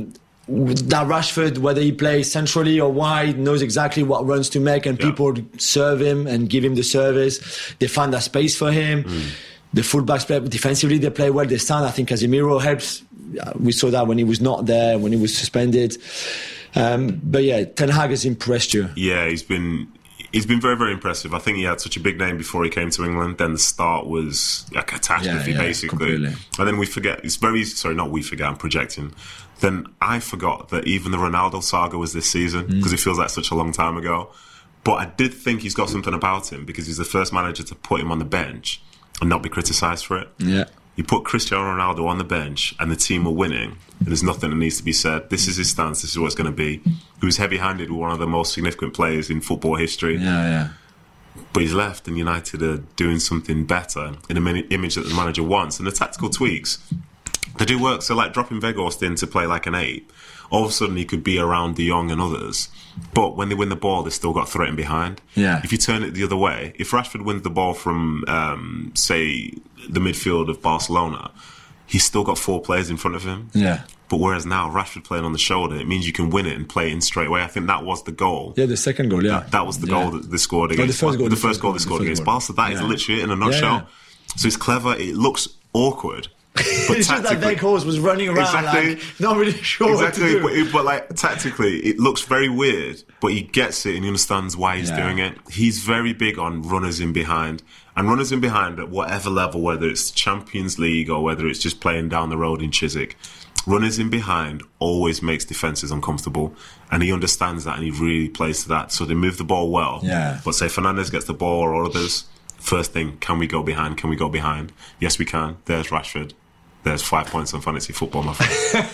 that Rashford, whether he plays centrally or wide, knows exactly what runs to make, and yeah. people serve him and give him the service. They find that space for him. Mm. The fullbacks play defensively. They play well. They stand. I think Casemiro helps. We saw that when he was not there, when he was suspended. Um, but yeah, Ten Hag has impressed you. Yeah, he's been he's been very, very impressive. I think he had such a big name before he came to England. Then the start was a catastrophe, yeah, yeah, basically. Completely. And then we forget. It's very sorry, not we forget. I'm projecting. Then I forgot that even the Ronaldo saga was this season because mm. it feels like such a long time ago. But I did think he's got something about him because he's the first manager to put him on the bench and not be criticised for it. Yeah. You put Cristiano Ronaldo on the bench and the team are winning, and there's nothing that needs to be said. This is his stance. This is what it's going to be. He was heavy-handed with one of the most significant players in football history. Yeah, yeah. But he's left, and United are doing something better in an image that the manager wants. And the tactical tweaks, they do work. So, like dropping Weghorst in to play like an eight, all of a sudden he could be around De Jong and others. But when they win the ball, they've still got threat in behind. Yeah. If you turn it the other way, if Rashford wins the ball from, um, say, the midfield of Barcelona, he's still got four players in front of him. Yeah. But whereas now, Rashford playing on the shoulder, it means you can win it and play it in straight away. I think that was the goal. Yeah, the second goal, yeah. That, that was the yeah. goal that they scored against. No, the first goal. The, the first goal they scored against Barca. That yeah. is literally it in a nutshell. Yeah, yeah. So it's clever. It looks awkward. But it's just that Weghorst was running around, exactly, like, not really sure exactly, what to do. But, it, but like tactically, it looks very weird. But he gets it and he understands why he's yeah. doing it. He's very big on runners in behind, and runners in behind at whatever level, whether it's Champions League or whether it's just playing down the road in Chiswick. Runners in behind always makes defences uncomfortable, and he understands that, and he really plays to that. So they move the ball well. Yeah. But say Fernandes gets the ball or others, first thing, can we go behind? Can we go behind? Yes, we can. There's Rashford. There's five points on fantasy football, my friend.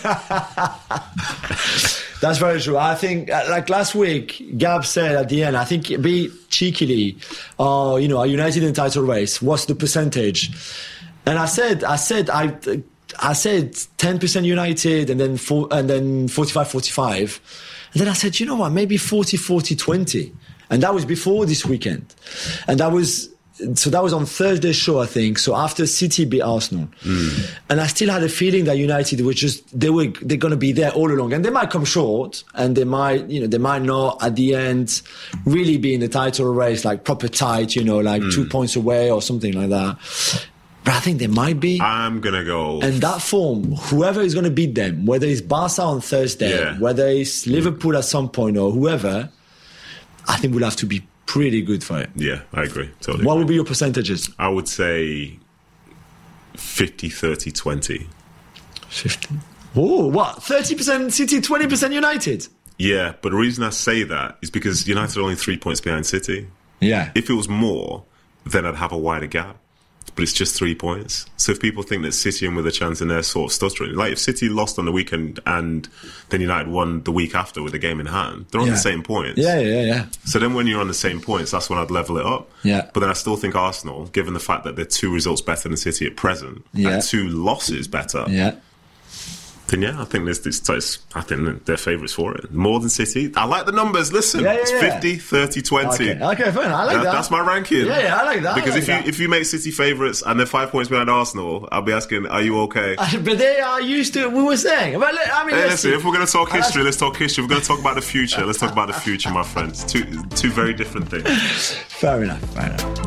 That's very true. I think, like last week, Gab said at the end, I think, be cheekily, uh, you know, are United in the title race? What's the percentage? And I said, I said, I, I said ten percent United, and then four, and then forty-five forty-five. And then I said, you know what, maybe forty forty twenty. And that was before this weekend. And that was... So that was on Thursday's show, I think. So after City beat Arsenal, mm. and I still had a feeling that United were just they were they're going to be there all along, and they might come short, and they might you know they might not at the end really be in the title race like proper tight, you know, like mm. two points away or something like that. But I think they might be. I'm gonna go. And that form, whoever is going to beat them, whether it's Barca on Thursday, yeah. whether it's Liverpool at some point or whoever, I think we'll have to be pretty good for it. Yeah, I agree. Totally. What agree. would be your percentages? I would say fifty, thirty, twenty. fifty. Oh, what? thirty percent City, twenty percent United? Yeah, but the reason I say that is because United are only three points behind City. Yeah. If it was more, then I'd have a wider gap. But it's just three points. So if people think that City and with a chance and they're sort of stuttering, like if City lost on the weekend and then United won the week after with a game in hand, they're on yeah. the same points. Yeah, yeah, yeah. So then when you're on the same points, that's when I'd level it up. Yeah. But then I still think Arsenal, given the fact that they're two results better than City at present, yeah. and two losses better, yeah. then yeah, I think this, this I think they're favourites for it. More than City. I like the numbers. Listen, yeah, yeah, it's yeah. fifty, thirty, twenty. Okay, okay fine. I like that, that. That's my ranking. Yeah, yeah, I like that. Because like if that. you if you make City favourites and they're five points behind Arsenal, I'll be asking, are you okay? Uh, but they are used to we were saying. But I mean, hey, listen, listen, if we're going to talk history, let's talk history. If we're going to talk about the future, let's talk about the future, my friends. Two two very different things. Fair enough. Fair enough.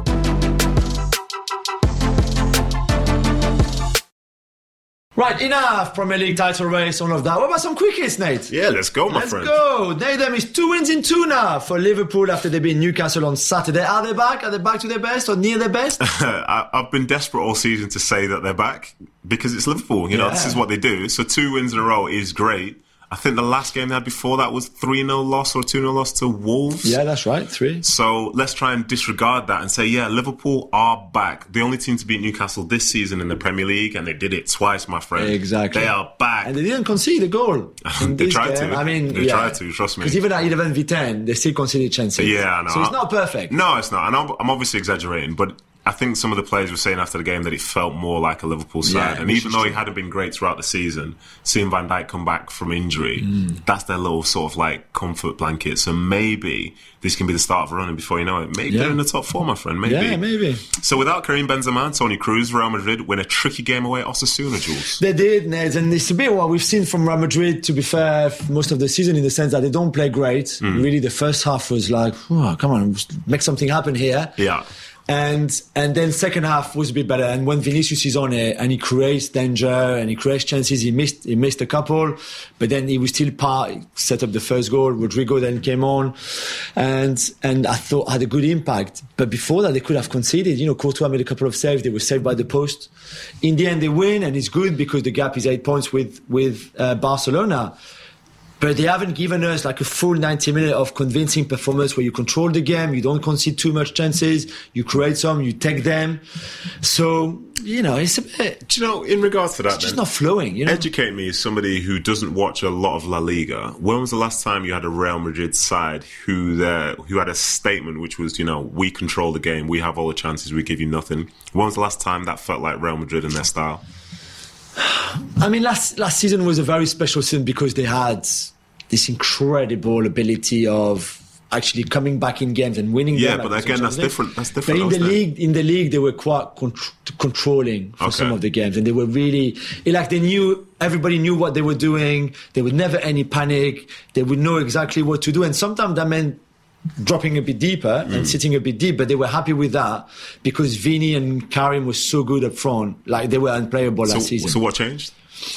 Right, enough Premier League title race, all of that. What about some quick hits, Nate? Yeah, let's go, my let's friend. Let's go. Nate, them is two wins in two now for Liverpool after they beat Newcastle on Saturday. Are they back? Are they back to their best or near their best? I, I've been desperate all season to say that they're back because it's Liverpool. You know, yeah. this is what they do. So two wins in a row is great. I think the last game they had before that was three nil loss or two nil loss to Wolves. Yeah, that's right, three. So let's try and disregard that and say, yeah, Liverpool are back. The only team to beat Newcastle this season in the Premier League, and they did it twice, my friend. Exactly. They are back. And they didn't concede a goal. They tried game. to. I mean, they yeah. tried to, trust me. Because even at eleven v ten, they still conceded chances. Yeah, I know. So it's not perfect. No, it's not. And I'm, I'm obviously exaggerating, but I think some of the players were saying after the game that it felt more like a Liverpool side. Yeah, and even though he hadn't been great throughout the season, seeing Van Dijk come back from injury, mm. that's their little sort of like comfort blanket. So maybe this can be the start of a run, and before you know it, maybe yeah. they're in the top four, my friend. Maybe. Yeah, maybe. So without Karim Benzema and Toni Kroos, Real Madrid win a tricky game away at Osasuna, Jules. They did, Ned, and it's a bit what we've seen from Real Madrid, to be fair, most of the season, in the sense that they don't play great. Mm. Really, the first half was like, oh, come on, make something happen here. Yeah. And and then second half was a bit better. And when Vinicius is on it and he creates danger and he creates chances, he missed he missed a couple, but then he was still part, set up the first goal. Rodrigo then came on, and and I thought had a good impact. But before that, they could have conceded. You know, Courtois made a couple of saves. They were saved by the post. In the end, they win, and it's good because the gap is eight points with with uh, Barcelona. But they haven't given us like a full ninety minutes of convincing performance where you control the game, you don't concede too much chances, you create some, you take them. So, you know, it's a bit... Do you know, in regards to that, it's just then, not flowing, you know? Educate me as somebody who doesn't watch a lot of La Liga. When was the last time you had a Real Madrid side who uh, who had a statement which was, you know, we control the game, we have all the chances, we give you nothing? When was the last time that felt like Real Madrid in their style? I mean, last last season was a very special season because they had this incredible ability of actually coming back in games and winning. Yeah, them but again, that's different. That's different. But in the league, in the league, they were quite contr- controlling for okay. some of the games, and they were really like they knew everybody knew what they were doing. There was never any panic. They would know exactly what to do, and sometimes that meant dropping a bit deeper mm. and sitting a bit deep, but they were happy with that because Vini and Karim were so good up front. Like, they were unplayable so, last season. So what changed?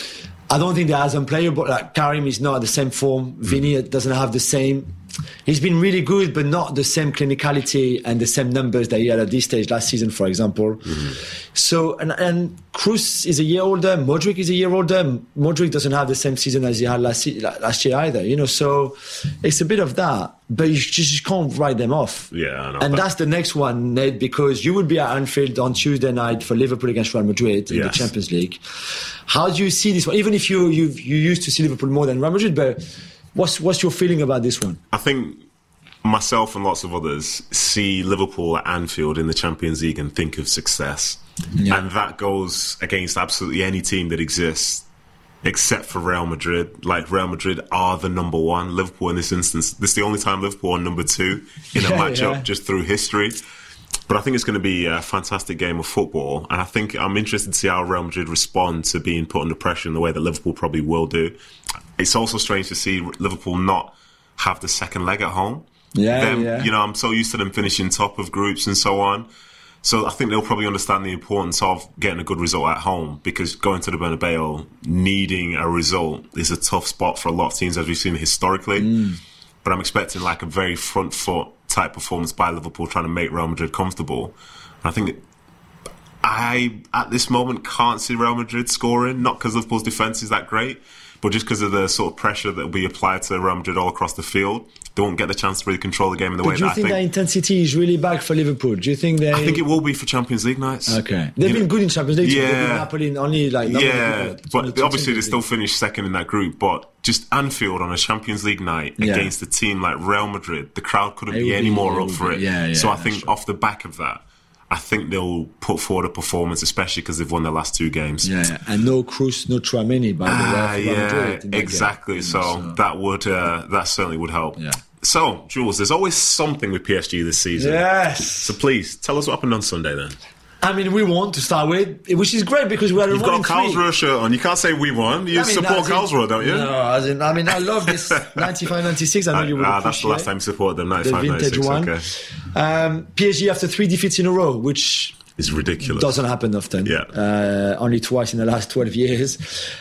I don't think they're as unplayable. Like, Karim is not at the same form. Mm. Vini doesn't have the same... He's been really good, but not the same clinicality and the same numbers that he had at this stage last season, for example. Mm-hmm. So, and, and Kroos is a year older. Modric is a year older. Modric doesn't have the same season as he had last, last year either, you know. So it's a bit of that, but you just can't write them off. Yeah, I know. And that. that's the next one, Ned, because you will be at Anfield on Tuesday night for Liverpool against Real Madrid in yes. the Champions League. How do you see this one? Even if you you you used to see Liverpool more than Real Madrid, but What's what's your feeling about this one? I think myself and lots of others see Liverpool at Anfield in the Champions League and think of success. Yeah. And that goes against absolutely any team that exists except for Real Madrid. Like, Real Madrid are the number one. Liverpool in this instance, this is the only time Liverpool are number two in a yeah, matchup yeah. just through history. But I think it's going to be a fantastic game of football. And I think I'm interested to see how Real Madrid respond to being put under pressure in the way that Liverpool probably will do. It's also strange to see Liverpool not have the second leg at home. Yeah, them, yeah. You know, I'm so used to them finishing top of groups and so on. So I think they'll probably understand the importance of getting a good result at home, because going to the Bernabeu, needing a result is a tough spot for a lot of teams, as we've seen historically. Mm. But I'm expecting like a very front foot type performance by Liverpool, trying to make Real Madrid comfortable. And I think that I, at this moment, can't see Real Madrid scoring, not because Liverpool's defence is that great, but just because of the sort of pressure that will be applied to Real Madrid all across the field. They won't get the chance to really control the game in the but way do you that think I think that intensity is really back for Liverpool? Do you think they... I think it will be for Champions League nights. Okay. They've you been know? good in Champions League. Yeah. They've been Napoli in only like... Yeah, but obviously they still finished second in that group. But just Anfield on a Champions League night yeah. against a team like Real Madrid, the crowd couldn't it be any be, more up for it. Yeah, yeah, so I think true. off the back of that, I think they'll put forward a performance, especially because they've won their last two games. Yeah, yeah. And no Kroos, no Tchouaméni, by the ah, way. Yeah, exactly. Game, so, so that would uh, that certainly would help. Yeah. So, Jules, there's always something with P S G this season. Yes. So please, tell us what happened on Sunday then. I mean, we won to start with, which is great because we had a You've got a Karlsruhe shirt on. You can't say we won. You I mean, support Karlsruhe, don't you? No, as in, I mean, I love this ninety-five ninety-six. I know you would ah, appreciate. That's the last time you supported them, ninety-five ninety-six. Okay. Um, P S G after three defeats in a row, which... It's ridiculous. Doesn't happen often. Yeah. Uh, only twice in the last twelve years.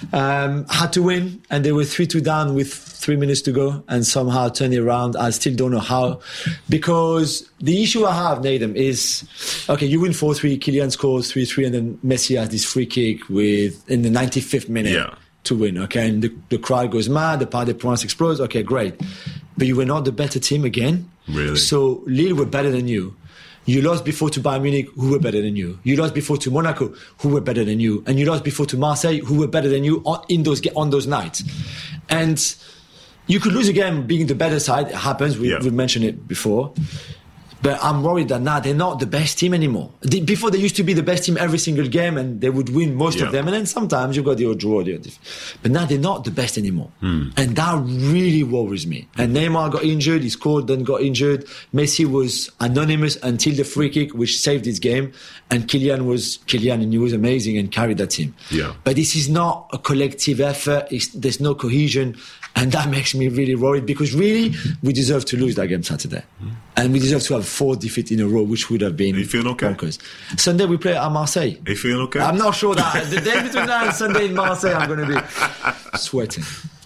Um, had to win, and they were three two down with three minutes to go, and somehow turned it around. I still don't know how. Because the issue I have, Nathan, is, okay, you win four three, Kylian scores three three, and then Messi has this free kick with in the ninety-fifth minute yeah. to win, okay? And the, the crowd goes mad, the Parc des Princes explodes, okay, great. But you were not the better team again. Really? So Lille were better than you. You lost before to Bayern Munich, who were better than you. You lost before to Monaco, who were better than you. And you lost before to Marseille, who were better than you on, in those, on those nights. And you could lose again being the better side. It happens. We, yeah. We've mentioned it before. But I'm worried that now they're not the best team anymore. They, before they used to be the best team every single game and they would win most yeah. of them. And then sometimes you've got the odd draw. The odd diff- but now they're not the best anymore. Hmm. And that really worries me. And Neymar got injured. He scored, then got injured. Messi was anonymous until the free kick, which saved his game. And Kylian was Kylian and he was amazing and carried that team. Yeah. But this is not a collective effort. It's, there's no cohesion. And that makes me really worried because really we deserve to lose that game Saturday. Mm. And we deserve to have four defeats in a row, which would have been Are you feeling okay? bonkers. Sunday we play at Marseille. Are you feeling okay? I'm not sure that the day between now and Sunday in Marseille I'm going to be sweating.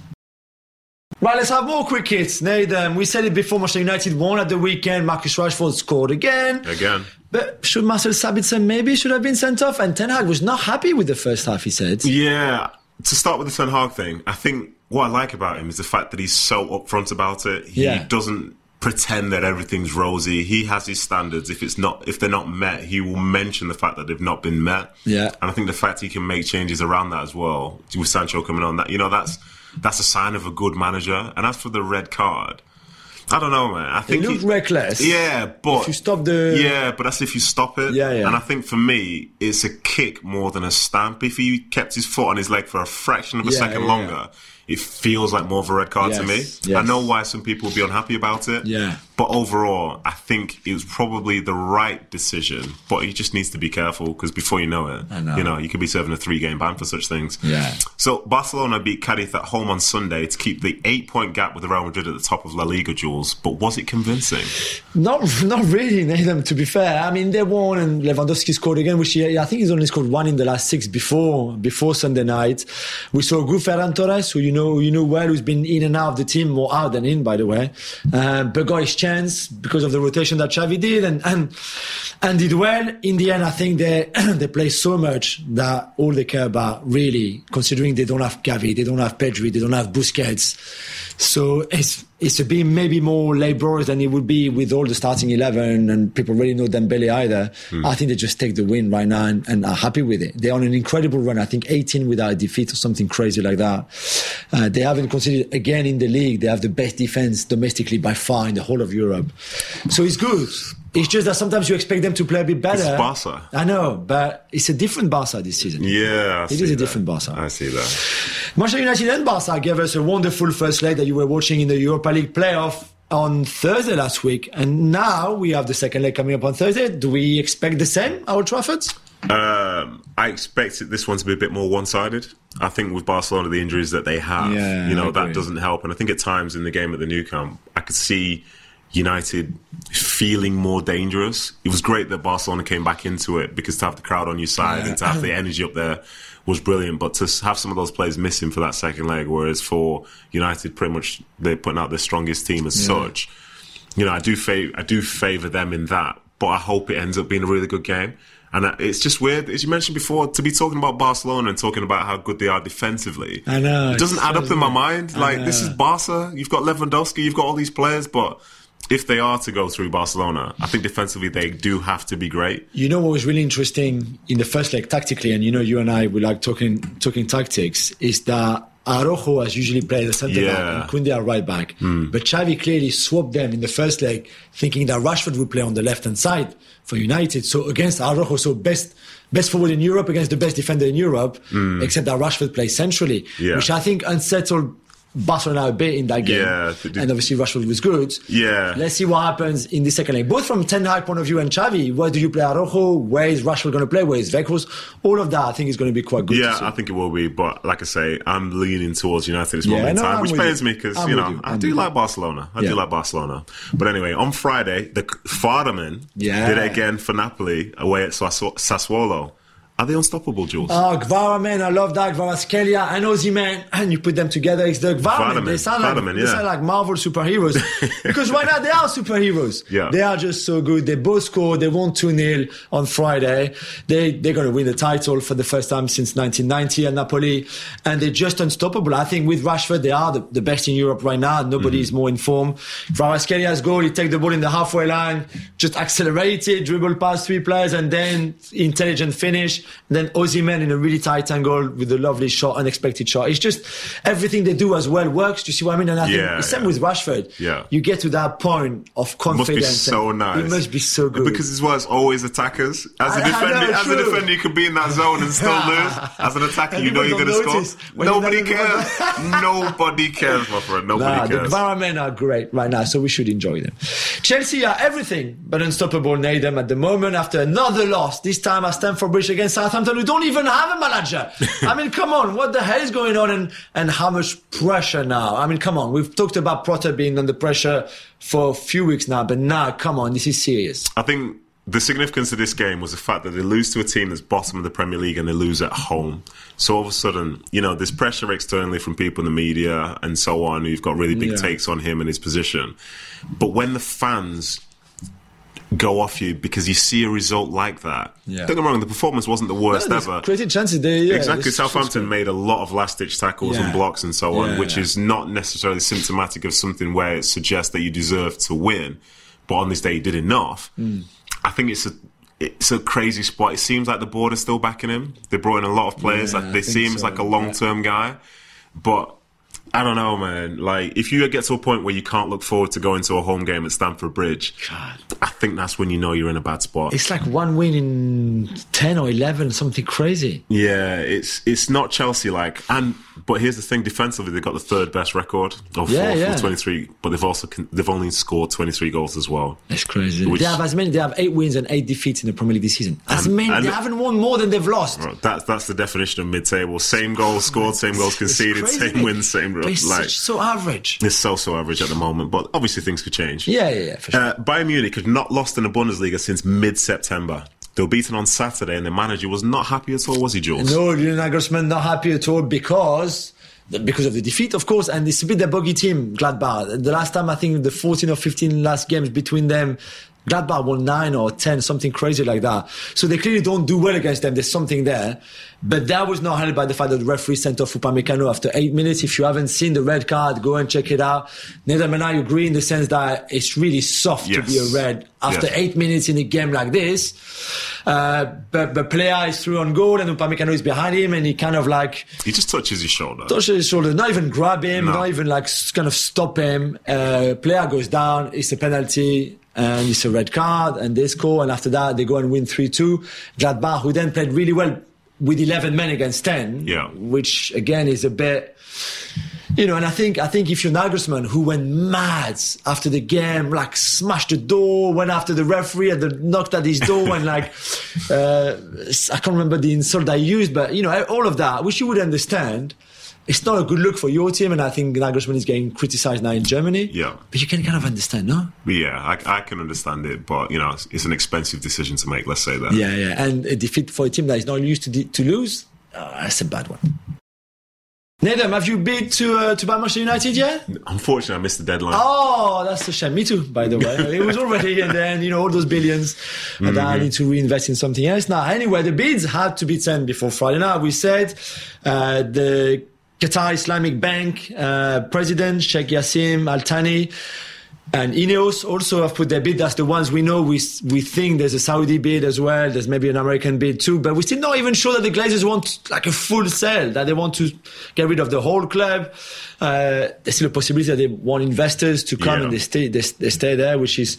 Right, let's have more quick hits. Nathan, we said it before, Manchester United won at the weekend. Marcus Rashford scored again. Again. But should Marcel Sabitzer maybe should have been sent off? And Ten Hag was not happy with the first half, he said. Yeah. To start with the Ten Hag thing, I think what I like about him is the fact that he's so upfront about it. He yeah. doesn't pretend that everything's rosy. He has his standards. If it's not, if they're not met, he will mention the fact that they've not been met. Yeah. And I think the fact he can make changes around that as well, with Sancho coming on, that you know, that's that's a sign of a good manager. And as for the red card, I don't know, man. I think it looked he, reckless. Yeah, but if you stop the yeah, but that's if you stop it. Yeah, yeah. And I think for me, it's a kick more than a stamp. If he kept his foot on his leg for a fraction of a yeah, second yeah, longer, yeah. it feels like more of a red card yes, to me. Yes. I know why some people will be unhappy about it. Yeah. But overall, I think it was probably the right decision. But he just needs to be careful because before you know it, I know. you know, you could be serving a three-game ban for such things. Yeah. So Barcelona beat Cadiz at home on Sunday to keep the eight-point gap with Real Madrid at the top of La Liga, Jules. But was it convincing? Not, not really, Nathan, to be fair. I mean, they won and Lewandowski scored again, which he, I think he's only scored one in the last six before before Sunday night. We saw good Ferran Torres, who you know you know well, who's been in and out of the team, more out than in, by the way. Uh, but got his chance because of the rotation that Xavi did and, and, and did well. In the end, I think they, they play so much that all they care about, really, considering they don't have Gavi, they don't have Pedri, they don't have Busquets. So it's it's a bit maybe more laborious than it would be with all the starting eleven and people really know Dembele either. Mm. I think they just take the win right now and, and are happy with it. They're on an incredible run. I think eighteen without a defeat or something crazy like that. Uh, they haven't considered, again, in the league, they have the best defense domestically by far in the whole of Europe. So it's good. It's just that sometimes you expect them to play a bit better. It's Barca. I know, but it's a different Barca this season. Yeah, I It see is a that. different Barca. I see that. Manchester United and Barca gave us a wonderful first leg that you were watching in the Europa League playoff on Thursday last week. And now we have the second leg coming up on Thursday. Do we expect the same at Old Trafford? Um, I expect this one to be a bit more one-sided. I think with Barcelona, the injuries that they have, Yeah, you know, I that agree. doesn't help. And I think at times in the game at the Nou Camp, I could see United feeling more dangerous. It was great that Barcelona came back into it because to have the crowd on your side Yeah. and to have the energy up there was brilliant. But to have some of those players missing for that second leg, whereas for United, pretty much they're putting out their strongest team as Yeah. such. You know, I do fav- I do favour them in that, but I hope it ends up being a really good game. And uh, it's just weird, as you mentioned before, to be talking about Barcelona and talking about how good they are defensively. I know. It doesn't it's add so up in my weird. mind. I Like, this know. is Barca. You've got Lewandowski, you've got all these players, but if they are to go through Barcelona, I think defensively they do have to be great. You know what was really interesting in the first leg tactically, and you know you and I we like talking talking tactics, is that Araujo has usually played the centre Yeah. back and Koundé are right back. Mm. But Xavi clearly swapped them in the first leg, thinking that Rashford would play on the left-hand side for United. So against Araujo, so best best forward in Europe against the best defender in Europe, Mm. except that Rashford plays centrally, Yeah. which I think unsettled Barcelona a bit in that game. Yeah. And obviously Rashford was good. Yeah. Let's see what happens in the second leg. Both from Ten Hag point of view and Xavi, where do you play Araujo? Where is Rashford going to play? Where is Weghorst? All of that I think is going to be quite good to Yeah, see. I think it will be, but like I say, I'm leaning towards United at this Yeah, moment in no, time, I'm which with pains you. me because, I'm you with know, you. I I'm do with like you. Barcelona. I Yeah. do like Barcelona. But anyway, on Friday, the Vardaman Yeah. did it again for Napoli away at Sassu- Sassuolo. Are they unstoppable, Jules? Oh, Gvara, man, I love that. Kvaratskhelia and Ozzy, man. And you put them together, it's the Gvara, Vardaman, They sound like, Vardaman, they yeah. sound like Marvel superheroes. Because right now they are superheroes. Yeah. They are just so good. They both scored. They won two nil on Friday. They, they're going to win the title for the first time since nineteen ninety at Napoli. And they're just unstoppable. I think with Rashford, they are the, the best in Europe right now. Nobody is more in form. Kvaratskelia's goal, he take the ball in the halfway line, just accelerate it, dribble past three players, and then intelligent finish. finish. And then Osimhen in a really tight angle with a lovely shot, unexpected shot. It's just everything they do as well works. Do you see what I mean? And I think Yeah, the same yeah. with Rashford. Yeah. You get to that point of It confidence. must be so and nice. It must be so good. Because as well as always attackers. As a I- I defender, know, as a true. defender, you could be in that zone and still lose. As an attacker, And you know people you're going to don't notice score. when you're Nobody not in the cares. Nobody cares, my friend. Nobody Nah, the cares. environment are great right now, so we should enjoy them. Chelsea are everything but unstoppable, Nathan, at the moment after another loss, this time at Stamford Bridge against Southampton, who don't even have a manager. I mean, come on, what the hell is going on, and, and how much pressure now? I mean, come on, we've talked about Potter being under pressure for a few weeks now, but now, come on, this is serious. I think the significance of this game was the fact that they lose to a team that's bottom of the Premier League and they lose at home. So all of a sudden, you know, there's pressure externally from people in the media and so on who've got really big Yeah. takes on him and his position. But when the fans go off you because you see a result like that, Yeah. don't get me wrong, the performance wasn't the worst No, ever. created chances there, yeah. Exactly. It's- Southampton made a lot of last-ditch tackles Yeah. and blocks and so on, Yeah, which yeah. is not necessarily symptomatic of something where it suggests that you deserve to win. But on this day, you did enough. Mm. I think it's a it's a crazy spot. It seems like the board is still backing him. They brought in a lot of players. Yeah, like they I think seems so, like a long-term guy, but. I don't know, man. Like, if you get to a point where you can't look forward to going to a home game at Stamford Bridge, God. I think that's when you know you're in a bad spot. It's like one win in ten or eleven, something crazy. Yeah, it's it's not Chelsea like, and but here's the thing: defensively, they've got the third best record of Yeah, fourth yeah. with twenty-three, but they've also con- they've only scored twenty-three goals as well. It's crazy. Which- they have as many. They have eight wins and eight defeats in the Premier League this season. As And- many. and- they haven't won more than they've lost. Right, That's that's the definition of mid-table: same goals scored, same goals It's conceded, crazy, same isn't it? wins, same But it's like. such, so average. It's so so average at the moment, but obviously things could change. Yeah, yeah, yeah, for sure. Uh, Bayern Munich have not lost in the Bundesliga since mid-September. They were beaten on Saturday, and the manager was not happy at all, was he, Jules? No, Julian Nagelsmann not happy at all because because of the defeat, of course, and it's a bit the bogey team, Gladbach. The last time, I think the fourteen or fifteen last games between them, Gladbach won nine or ten, something crazy like that. So they clearly don't do well against them. There's something there. But that was not helped by the fact that the referee sent off Upamecano after eight minutes. If you haven't seen the red card, go and check it out. Netherman, I agree in the sense that it's really soft Yes. to be a red after Yes. eight minutes in a game like this. Uh, but, but Plea is through on goal and Upamecano is behind him and he kind of like He just touches his shoulder. touches his shoulder, not even grab him, No. not even like s- kind of stop him. Uh, player goes down, it's a penalty, and it's a red card, and they score, and after that they go and win three two. Gladbach, who then played really well with eleven men against ten, Yeah. which again is a bit, you know, and I think I think if you're Nagelsmann, who went mad after the game, like smashed the door, went after the referee and the, knocked at his door, and like uh, I can't remember the insult I used, but you know, all of that, which you would understand. It's not a good look for your team, and I think Nagelsmann is getting criticised now in Germany. Yeah. But you can kind of understand, no? Yeah, I, I can understand it, but you know, it's, it's an expensive decision to make. Let's say that. Yeah, yeah. And a defeat for a team that is not used to de- to lose, uh, that's a bad one. Nedum, have you been to uh, to Manchester United yet? Unfortunately, I missed the deadline. Oh, that's a shame. Me too, by the way. It was already, and then, you know, all those billions, and Mm-hmm. I need to reinvest in something else. Now, anyway, the bids had to be sent before Friday night. We said uh, the Qatar Islamic Bank uh, president, Sheikh Yassim Al Thani, and Ineos also have put their bid. That's the ones we know. We we think there's a Saudi bid as well. There's maybe an American bid too. But we're still not even sure that the Glazers want like a full sale, that they want to get rid of the whole club. Uh, there's still a possibility that they want investors to come Yeah. and they stay they, they stay there, which is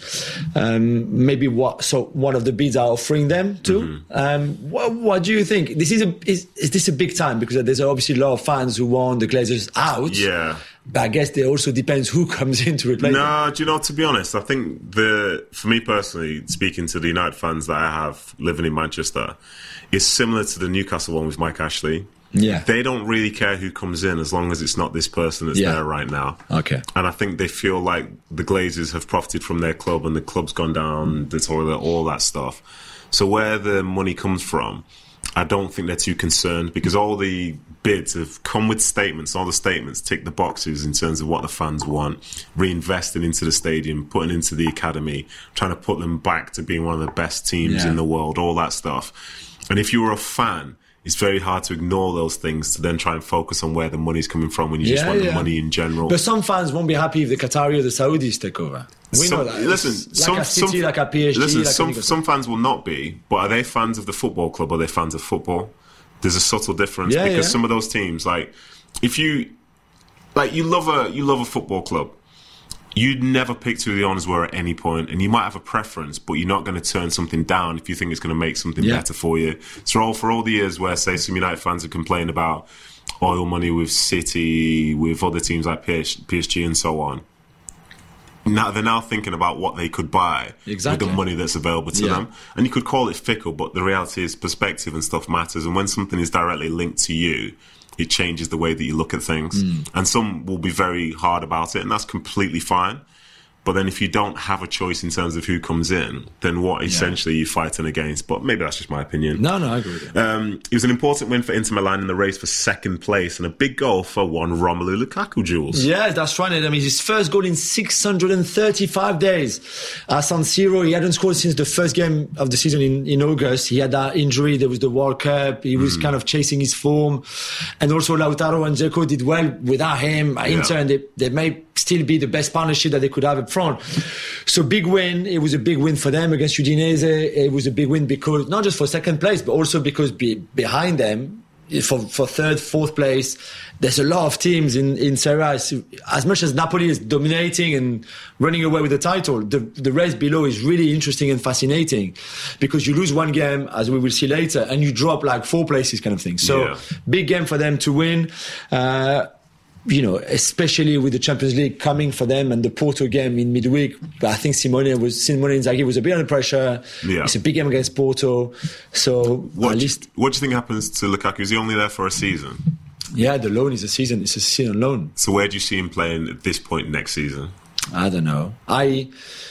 um, maybe what so one of the bids are offering them to. Mm-hmm. Um, what, what do you think? This is a is, is this a big time, because there's obviously a lot of fans who want the Glazers out. Yeah. But I guess it also depends who comes in to replace them. No, do you know, to be honest, I think the for me personally, speaking to the United fans that I have living in Manchester, is similar to the Newcastle one with Mike Ashley. Yeah. They don't really care who comes in as long as it's not this person that's Yeah. there right now. Okay. And I think they feel like the Glazers have profited from their club and the club's gone down the toilet, all that stuff. So where the money comes from, I don't think they're too concerned, because all the bids have come with statements. All the statements tick the boxes in terms of what the fans want, reinvesting into the stadium, putting into the academy, trying to put them back to being one of the best teams Yeah. in the world, all that stuff. And if you were a fan, it's very hard to ignore those things to then try and focus on where the money's coming from when you just Yeah, want yeah. the money in general. But some fans won't be happy if the Qatari or the Saudis take over. We Some- know that. Listen, It's some, like a City, some, like a P S G, listen, like a some, Newcastle. some fans will not be, but are they fans of the football club or are they fans of football? There's a subtle difference Yeah, because yeah. some of those teams, like if you like you love a you love a football club, you'd never pick who the owners were at any point, and you might have a preference, but you're not going to turn something down if you think it's going to make something Yeah. better for you. So all for all the years where, say, some United fans have complained about oil money with City, with other teams like P S G and so on, now they're now thinking about what they could buy Exactly. with the money that's available to Yeah. them. And you could call it fickle, but the reality is perspective and stuff matters. And when something is directly linked to you, it changes the way that you look at things. Mm. And some will be very hard about it, and that's completely fine. But then if you don't have a choice in terms of who comes in, then what essentially are you fighting against? But maybe that's just my opinion. No, no, I agree with you. Um, it was an important win for Inter Milan in the race for second place, and a big goal for one Romelu Lukaku, Jules. Yeah, that's right. I mean, his first goal in six hundred thirty-five days at San Siro. He hadn't scored since the first game of the season in, in August. He had that injury. There was the World Cup. He was mm. kind of chasing his form. And also Lautaro and Dzeko did well without him at Inter, Yeah. and they, they may still be the best partnership that they could have up front. So big win. It was a big win for them against Udinese. It was a big win because not just for second place, but also because be, behind them, for for third, fourth place, there's a lot of teams in in Serie A. So as much as Napoli is dominating and running away with the title, the the race below is really interesting and fascinating because you lose one game, as we will see later, and you drop like four places, kind of thing. So Yeah. big game for them to win. Uh, you know, especially with the Champions League coming for them and the Porto game in midweek. I think Simone was Simone Inzaghi was a bit under pressure. Yeah. It's a big game against Porto. So What, at do you- least, what do you think happens to Lukaku? Is he only there for a season? yeah, the loan is a season. It's a season loan. So where do you see him playing at this point next season? I don't know. I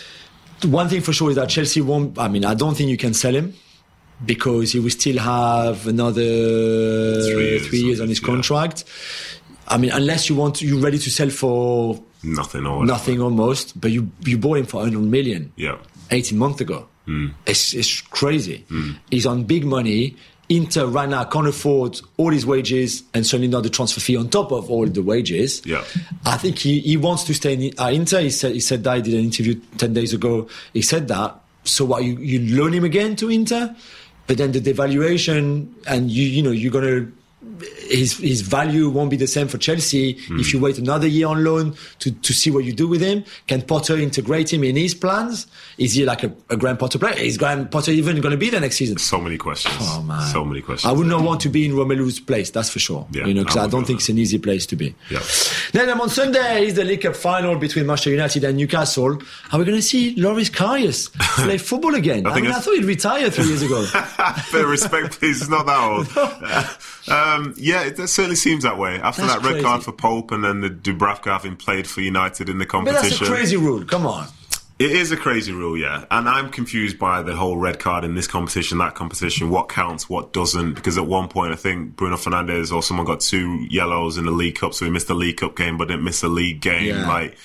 one thing for sure is that Chelsea won't. I mean, I don't think you can sell him because he will still have another Three years, three years on his yeah. contract. I mean, unless you want, you're ready to sell for Nothing or whatever. nothing almost, but you you bought him for one hundred million Yeah. eighteen months ago. Mm. It's it's crazy. Mm. He's on big money. Inter right now can't afford all his wages and certainly not the transfer fee on top of all the wages. Yeah. I think he, he wants to stay in uh, Inter. He said he said that. He did an interview ten days ago. He said that. So what, you, you loan him again to Inter, but then the devaluation and you you know you're gonna his his value won't be the same for Chelsea mm. if you wait another year on loan to, to see what you do with him. Can Potter integrate him in his plans? Is he like a, a Graham Potter player? Is Graham Potter even going to be there next season? So many questions. Oh man, So many questions. I would not want to be in Romelu's place, that's for sure. Yeah, you know, because I I, would don't not. think it's an easy place to be. Yeah. Then um, on Sunday is the League Cup final between Manchester United and Newcastle. Are we going to see Loris Karius play football again? I I, think mean, I it's- thought he'd retired three years ago. Bit of respect, please. It's not that old. um, yeah, it certainly seems that way. After That's that red crazy. card for Pope and then the Dubravka having played for United in the But competition. that's a crazy rule. Come on. It is a crazy rule, yeah. And I'm confused by the whole red card in this competition, that competition, what counts, what doesn't. Because at one point, I think Bruno Fernandes or someone got two yellows in the League Cup, so he missed the League Cup game but didn't miss the league game. Yeah. Like,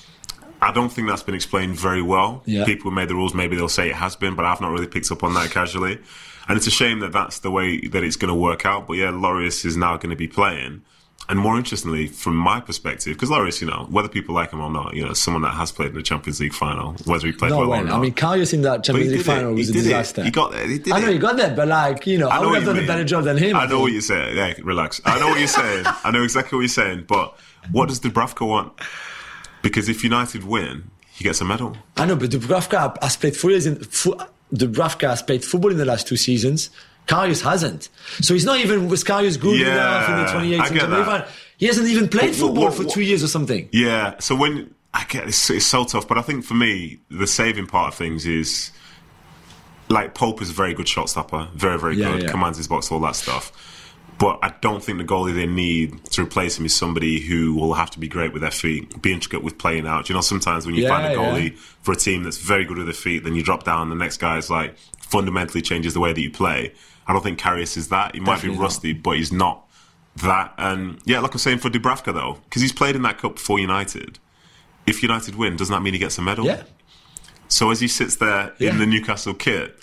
I don't think that's been explained very well. Yeah. People who made the rules, maybe they'll say it has been, but I've not really picked up on that casually. And it's a shame that that's the way that it's going to work out. But yeah, Lloris is now going to be playing. And more interestingly, from my perspective, because Lloris, you know, whether people like him or not, you know, someone that has played in the Champions League final, whether he played No well way. or not. I mean, Karius in that But Champions he League did it. final was He a did it. disaster. He got there. He did I know it. he got there, but like, you know, I, know would what have you done a mean. better job than him. I know think. what you're saying. Yeah, relax. I know what you're saying. I know exactly what you're saying. But what does Dubravka want? Because if United win, he gets a medal. I know, but Dubravka has played four years in. Fu- Dubravka has played football in the last two seasons. Karius hasn't. So he's not even was Karius good Yeah, enough in the twenty eighteen I get Champions League that. final. He hasn't even played But what- football what- for what- two years or something. Yeah. So when I get it's, it's so tough, but I think for me, the saving part of things is like Pope is a very good shot stopper, very very Yeah, good, yeah. commands his box, all that stuff. But I don't think the goalie they need to replace him is somebody who will have to be great with their feet, be intricate with playing out. You know, sometimes when you Yeah, find a yeah. goalie for a team that's very good with their feet, then you drop down, the next guy's like fundamentally changes the way that you play. I don't think Karius is that. He might Definitely be not. rusty, but he's not that. And yeah, like I'm saying for Dubravka though, because he's played in that cup for United. If United win, doesn't that mean he gets a medal? Yeah. So as he sits there Yeah. in the Newcastle kit,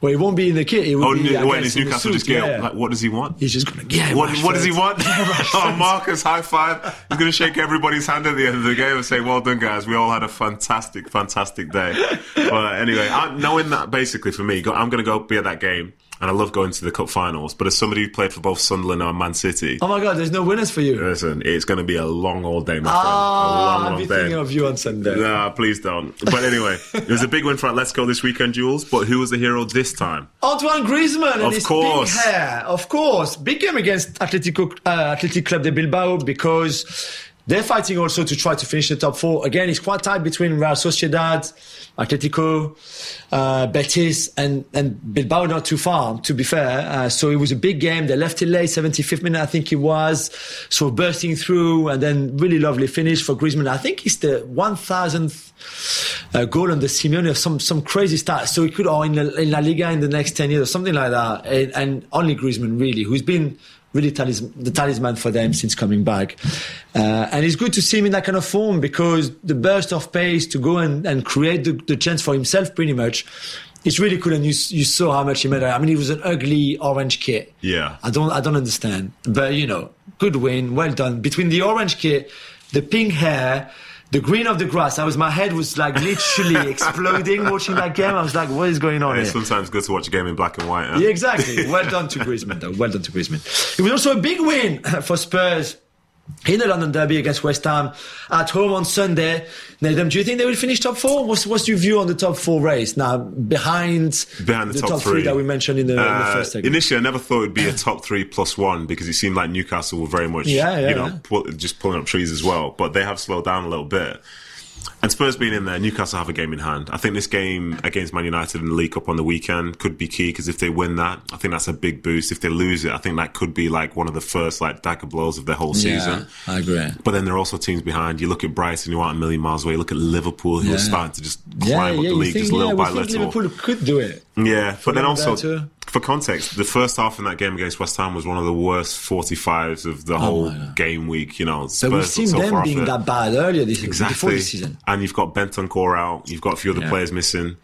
Well, he won't be in the kit. He will Oh, be, I when guess, is in the Newcastle suit, just get yeah. like, what does he want? He's just going to get What, what does he want? Oh, Marcus, high five. He's going to shake everybody's hand at the end of the game and say, well done, guys. We all had a fantastic, fantastic day. But anyway, I, knowing that, basically, for me, go, I'm going to go be at that game. And I love going to the cup finals. But as somebody who played for both Sunderland and Man City... Oh, my God, there's no winners for you. Listen, it's going to be a long old day, my Ah, friend. A long, I'll long be day. thinking of you on Sunday. Nah, please don't. But anyway, it was a big win for Atletico this weekend, Jules. But who was the hero this time? Antoine Griezmann and Of his course. pink hair. Of course. Big game against Atletico, uh, Athletic Club de Bilbao because they're fighting also to try to finish the top four. Again, it's quite tight between Real Sociedad, Atletico, uh, Betis, and, and Bilbao not too far, to be fair. Uh, so it was a big game. They left it late, seventy-fifth minute, I think it was. So bursting through, and then really lovely finish for Griezmann. I think it's the one thousandth uh, goal on the Simeone or some, some crazy start. So it could, or in, La- in La Liga in the next ten years or something like that. And, and only Griezmann, really, who's been really talis- the talisman for them since coming back. Uh, and it's good to see him in that kind of form because the burst of pace to go and, and create the, the chance for himself pretty much, it's really cool. And you, you saw how much he made. I mean, it was an ugly orange kit. Yeah. I don't, I don't understand. But, you know, good win. Well done. Between the orange kit, the pink hair, the green of the grass, I was, my head was like literally exploding watching that game. I was like, what is going on It's here? sometimes good to watch a game in black and white. Huh? Yeah, exactly. Well done to Griezmann, though. Well done to Griezmann. It was also a big win for Spurs in the London Derby against West Ham at home on Sunday. Nathan, do you think they will finish top four? What's, what's your view on the top four race now, behind, Behind the, the top, top, three. three that we mentioned in the, uh, in the first segment? Initially, I never thought it would be a top three plus one because it seemed like Newcastle were very much, Yeah, yeah, you know, yeah. pull, just pulling up trees as well. But they have slowed down a little bit. And Spurs being in there, Newcastle have a game in hand. I think this game against Man United in the League Cup on the weekend could be key because if they win that, I think that's a big boost. If they lose it, I think that could be like one of the first like dagger blows of the whole season. Yeah, I agree. But then there are also teams behind. You look at Brighton, who aren't a million miles away. You look at Liverpool, who Yeah. are starting to just Yeah, climb yeah, up the you league think, just little yeah, by we think little. Liverpool could do it. Yeah, but then them also, better. for context, the first half in that game against West Ham was one of the worst forty-fives of the whole game week. You know, Spurs But we've seen look so them far off being it. that bad earlier this Exactly. before this season. And you've got Bentancur out. You've got a few other Yeah. players missing.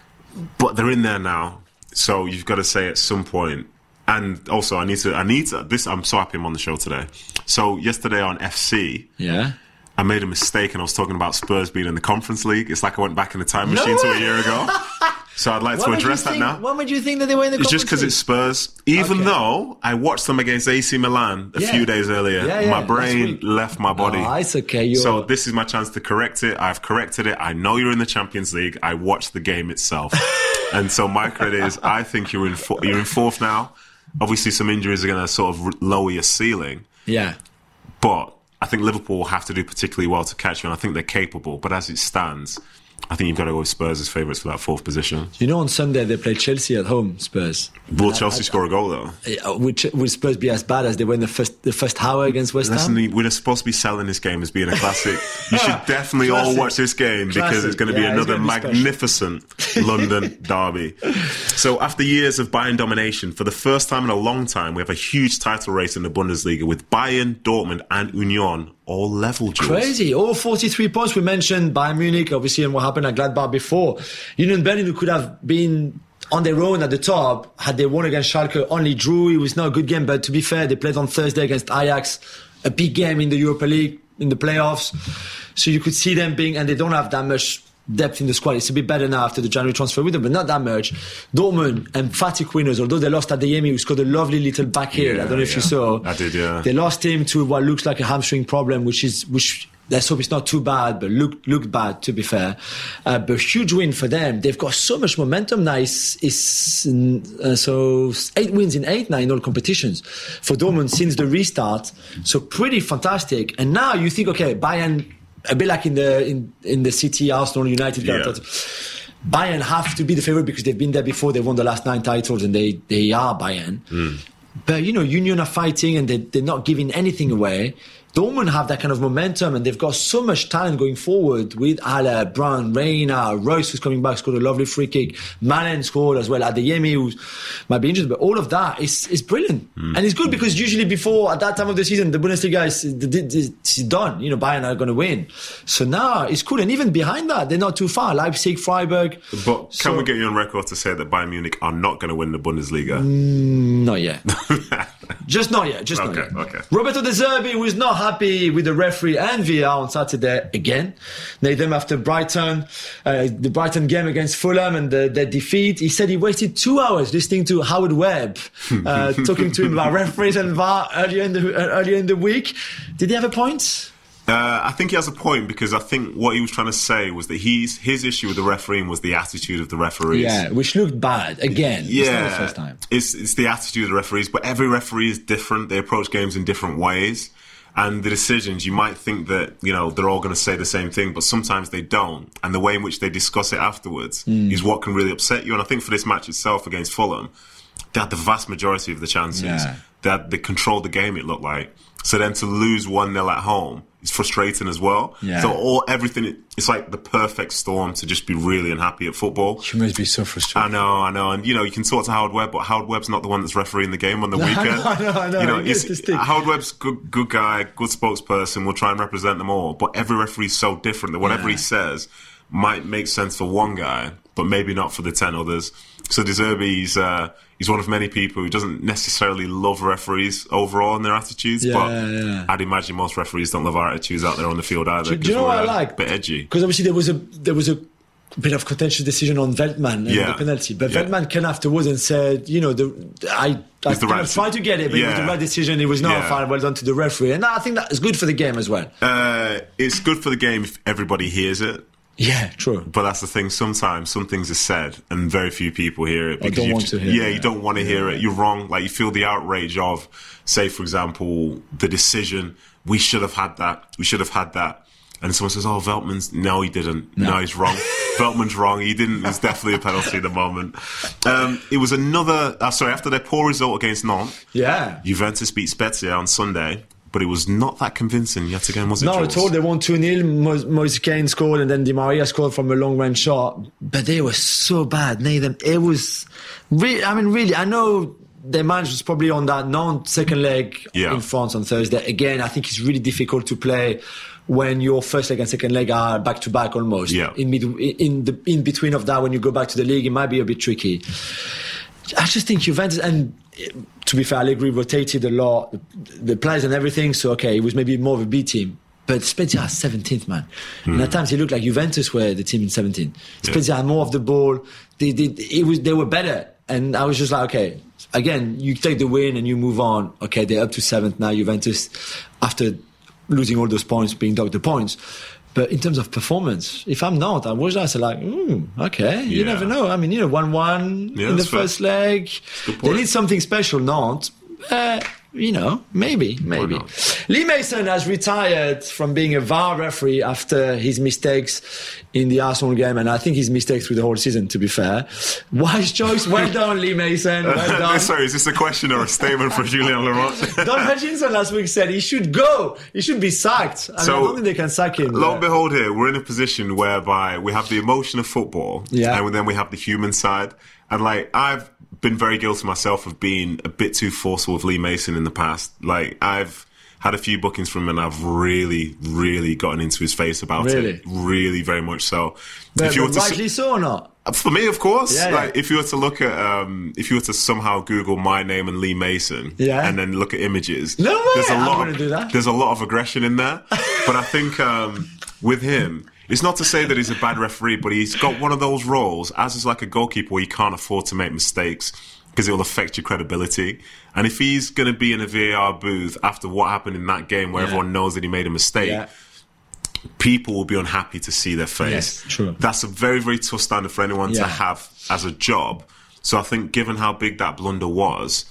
But they're in there now. So you've got to say at some point. And also, I need to, I need to, this, I'm so happy I'm on the show today. So yesterday on F C, Yeah. I made a mistake and I was talking about Spurs being in the Conference League. It's like I went back in the time No machine to way. a year ago. So I'd like Why to would you address that think- now. Why would you think that they were in the It's just because Conference it's Spurs. Even Okay. though I watched them against A C Milan a Yeah. few days earlier, Yeah, yeah, my last brain week. left my body. Oh, it's okay. You're... So this is my chance to correct it. I've corrected it. I know you're in the Champions League. I watched the game itself, and so my credit is I think you're in fo- you're in fourth now. Obviously, some injuries are going to sort of r- lower your ceiling, Yeah. but I think Liverpool will have to do particularly well to catch you, and I think they're capable. But as it stands, I think you've got to go with Spurs as favourites for that fourth position. You know, on Sunday they play Chelsea at home, Spurs. Will Chelsea score a goal though? Uh, Would, Ch- would Spurs be as bad as they were in the first the first hour against West Listen, Ham? we're supposed to be selling this game as being a classic. You should definitely all Classic. watch this game because Classic. it's going to be Yeah, it's another gonna be special. magnificent London derby. So after years of Bayern domination, for the first time in a long time, we have a huge title race in the Bundesliga with Bayern, Dortmund and Union all level, Jules. Crazy. All forty-three points. We mentioned Bayern Munich, obviously, and what happened at Gladbach before. Union Berlin, who could have been on their own at the top, had they won against Schalke, only drew. It was not a good game, but to be fair, they played on Thursday against Ajax, a big game in the Europa League, in the playoffs. So you could see them being, and they don't have that much depth in the squad. It's a bit better now after the January transfer window, but not that much. Dortmund, emphatic winners, although they lost Adeyemi, who scored a lovely little back heel. Yeah, I don't know if yeah. you saw. I did, yeah. They lost him to what looks like a hamstring problem, which is, which, let's hope it's not too bad, but looked looked bad, to be fair. Uh, but huge win for them. They've got so much momentum now. It's, it's uh, so eight wins in eight now in all competitions for Dortmund since the restart. So pretty fantastic. And now you think, okay, Bayern, a bit like in the in, in the City, Arsenal, United. Yeah. Bayern have to be the favorite because they've been there before. They've won the last nine titles, and they they are Bayern. Mm. But you know, Union are fighting, and they, they're not giving anything away. Dortmund have that kind of momentum, and they've got so much talent going forward with Haller, Brun, Reina, Royce, who's coming back, scored a lovely free kick. Malen scored as well. Adeyemi, who might be injured, but all of that is is brilliant, mm. and it's good because usually before at that time of the season, the Bundesliga is, is done. You know, Bayern are going to win. So now it's cool, and even behind that, they're not too far. Leipzig, Freiburg. But can so, we get you on record to say that Bayern Munich are not going to win the Bundesliga? Mm, not yet. Just not yet. Just okay, not yet. Okay. Roberto De Zerbi was not happy with the referee and V A R on Saturday again. Nathan, after Brighton, uh, the Brighton game against Fulham and the, their defeat, he said he wasted two hours listening to Howard Webb uh, talking to him about referees and V A R earlier in the uh, earlier in the week. Did he have a point? Uh, I think he has a point because I think what he was trying to say was that he's, his issue with the refereeing was the attitude of the referees. Yeah, which looked bad again. Yeah, it's not the first time. It's, it's the attitude of the referees, but every referee is different. They approach games in different ways. And the decisions, you might think that, you know, they're all going to say the same thing, but sometimes they don't. And the way in which they discuss it afterwards mm. is what can really upset you. And I think for this match itself against Fulham, they had the vast majority of the chances. Yeah. They, had, they controlled the game, it looked like. So then to lose one nil at home is frustrating as well. Yeah. So all everything, it's like the perfect storm to just be really unhappy at football. You must be so frustrated. I know, I know. And, you know, you can talk to Howard Webb, but Howard Webb's not the one that's refereeing the game on the no, weekend. I know, I know. You know, he it's, Howard Webb's good, good guy, good spokesperson, will try and represent them all. But every referee's so different that whatever yeah. he says might make sense for one guy, but maybe not for the ten others. So De Zerbi's, uh, he's one of many people who doesn't necessarily love referees overall in their attitudes, yeah, but yeah. I'd imagine most referees don't love our attitudes out there on the field either. Do, do you know what I like? A bit edgy. Because obviously there was a there was a bit of contentious decision on Veltman and yeah. the penalty, but yeah. Veltman came afterwards and said, you know, the, I, I kind right of tried to get it, but yeah. it was the right decision. It was not yeah. fine. Well done to the referee, and I think that is good for the game as well. Uh, it's good for the game if everybody hears it. Yeah, true. But that's the thing. Sometimes some things are said and very few people hear it. Because I don't want to hear yeah, it. you don't want to yeah. hear it. You're wrong. Like, you feel the outrage of, say, for example, the decision. We should have had that. We should have had that. And someone says, oh, Veltman's... No, he didn't. No, no he's wrong. Veltman's wrong. He didn't. It's definitely a penalty at the moment. Um, it was another... Uh, sorry, after their poor result against Nantes, yeah. Juventus beat Spezia on Sunday. But it was not that convincing yet again, was it? Not Jules? at all. They won two nil. Mo- Moise Kean scored and then Di Maria scored from a long-range shot. But they were so bad, Nathan. It was... Re- I mean, really, I know their match was probably on that non-second leg yeah. in France on Thursday. Again, I think it's really difficult to play when your first leg and second leg are back-to-back almost. Yeah. In, mid- in, the, in between of that, when you go back to the league, it might be a bit tricky. I just think Juventus... and. To be fair, Allegri rotated a lot, the players and everything, so okay, it was maybe more of a B team. But Spezia are seventeenth, man. Mm. And at times it looked like Juventus were the team in seventeenth. Spezia yeah. had more of the ball. They, they, it was, they were better. And I was just like, okay, again, you take the win and you move on. Okay, they're up to seventh now, Juventus, after losing all those points, being docked the points. But in terms of performance, if I'm not, I was just like, mm, okay, you yeah. never know. I mean, you know, one one yeah, in the fair. first leg. They need something special, not. Uh, you know, maybe, maybe. Lee Mason has retired from being a V A R referee after his mistakes in the Arsenal game, and I think his mistakes through the whole season, to be fair. Wise choice. Well done, Lee Mason. Well done. Sorry, is this a question or a statement for Julien Laurent? Don Hutchinson last week said he should go. He should be sacked. I, so, mean, I don't think they can sack him. Lo and behold, here, we're in a position whereby we have the emotion of football, yeah. and then we have the human side. And, like, I've been very guilty myself of being a bit too forceful with Lee Mason in the past. Like, I've had a few bookings from him and I've really, really gotten into his face about really? it. Really, very much so. But, if you but were to rightly so or not? For me, of course. Yeah, like, yeah. if you were to look at, um, if you were to somehow Google my name and Lee Mason, yeah. and then look at images, no way, there's a I'm lot. gonna Of, do that. There's a lot of aggression in there. But I think um, with him, it's not to say that he's a bad referee, but he's got one of those roles, as is like a goalkeeper, where you can't afford to make mistakes because it will affect your credibility. And if he's going to be in a V A R booth after what happened in that game, where yeah. everyone knows that he made a mistake. Yeah. People will be unhappy to see their face. Yes, true. That's a very, very tough standard for anyone yeah. to have as a job. So I think, given how big that blunder was,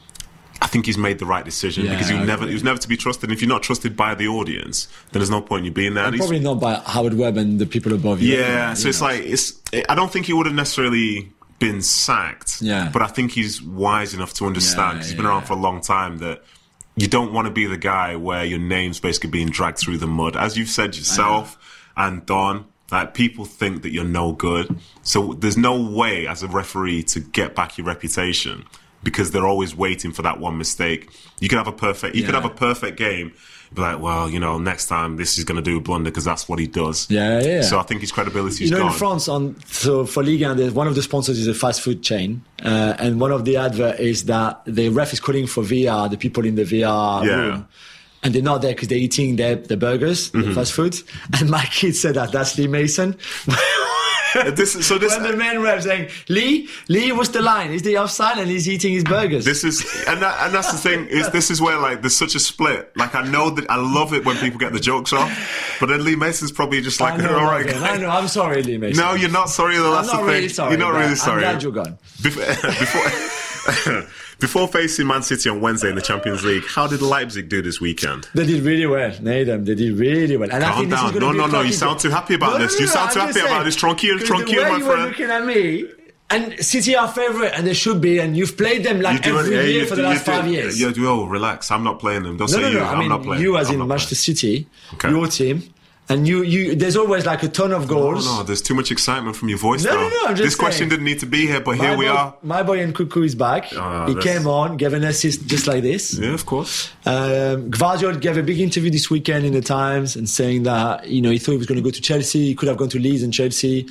I think he's made the right decision yeah, because he was never he was never to be trusted. And if you're not trusted by the audience, then there's no point in you being there. And and probably not by Howard Webb and the people above you. Yeah, so it's know. like it's. I don't think he would have necessarily been sacked. Yeah. But I think he's wise enough to understand because yeah, he's been yeah. around for a long time that you don't want to be the guy where your name's basically being dragged through the mud. As you've said yourself and Don, like, people think that you're no good. So there's no way as a referee to get back your reputation because they're always waiting for that one mistake. You could have a perfect, you yeah. could have a perfect game. Be like, well, you know, next time this is going to do a blunder because that's what he does. Yeah, yeah. So I think his credibility is gone. You know, gone. in France, on so for Ligue one, one of the sponsors is a fast food chain, uh, and one of the advert is that the ref is calling for V R, the people in the V R yeah. room, and they're not there because they're eating their the burgers, mm-hmm. the fast food. And my kid said that that's Lee Mason. This, so this, when the main ref saying, Lee, Lee, what's the line? Is he offside and he's eating his burgers? This is, and that, and that's the thing, is this is where, like, there's such a split. Like, I know that, I love it when people get the jokes off, but then Lee Mason's probably just like, I know, all right, I know, I'm sorry, Lee Mason. No, you're not sorry, though, that's I'm not the thing. Really sorry, you're not really sorry. I'm glad you're gone. Before, before, before facing Man City on Wednesday in the Champions League, how did Leipzig do this weekend? They did really well, Nathan. They did really well. And Calm I think down. This is no, no, no. You sound too happy about no, this. No, no, you sound no, too I'm happy saying, about this. Tranquil, tranquil, my you friend. Were looking at me, and City are favourite, and they should be, and you've played them like you every yeah, year you for do, the last do, five years. Yeah, oh, relax. I'm not playing them. Don't no, say no, no. you. I I'm mean, not playing. you as I'm in Manchester playing. City, okay. your team. And you, you, there's always like a ton of goals. No, no, there's too much excitement from your voice no, now. No, no, I'm just This saying. question didn't need to be here, but here my we boy, are. My boy Nkunku is back. Uh, he that's... came on, gave an assist just like this. Yeah, of course. Um, Gvardiol gave a big interview this weekend in the Times and saying that, you know, he thought he was going to go to Chelsea. He could have gone to Leeds and Chelsea.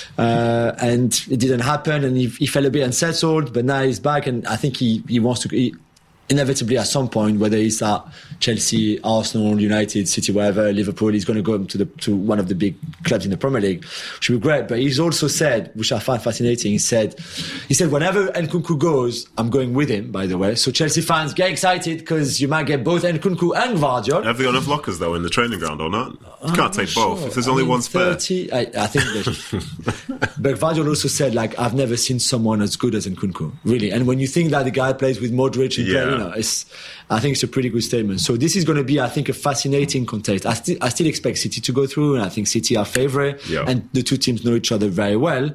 Uh, and it didn't happen. And he, he felt a bit unsettled, but now he's back. And I think he, he wants to... He, inevitably at some point, whether it's at Chelsea, Arsenal, United, City, wherever, Liverpool, he's going to go to the to one of the big clubs in the Premier League, which would be great. But he's also said, which I find fascinating, he said, he said, whenever Nkunku goes, I'm going with him, by the way. So Chelsea fans, get excited because you might get both Nkunku and Gvardiol. Have they got enough lockers, though, in the training ground or not? You I'm can't take both. Sure. If there's I only mean, one spare. thirty, I, I think that. But Gvardiol also said, like, I've never seen someone as good as Nkunku, really. And when you think that the guy plays with Modric, and yeah. play, you know, it's, I think it's a pretty good statement. So this is going to be, I think, a fascinating contest. I, sti- I still expect City to go through, and I think City are favourite, yeah. and the two teams know each other very well.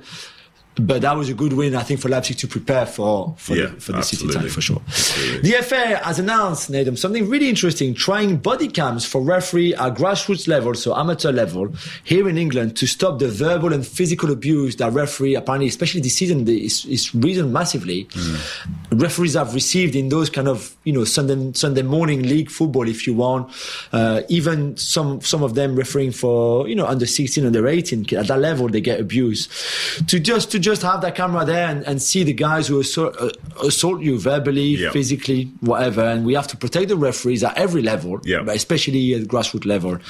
But that was a good win, I think, for Leipzig to prepare for for yeah, the, for the City absolutely. tie, for sure. Absolutely. The F A has announced, Nathan, something really interesting, trying body cams for referee at grassroots level, so amateur level, here in England to stop the verbal and physical abuse that referee, apparently, especially this season, is, is risen massively. Mm. Referees have received in those kind of, you know, Sunday, Sunday morning league football, if you want, uh, even some some of them refereeing for, you know, under sixteen, under eighteen, at that level, they get abused. To just, to just have that camera there and, and see the guys who assault, uh, assault you verbally, yeah. physically, whatever. And we have to protect the referees at every level, yeah. but especially at grassroots level.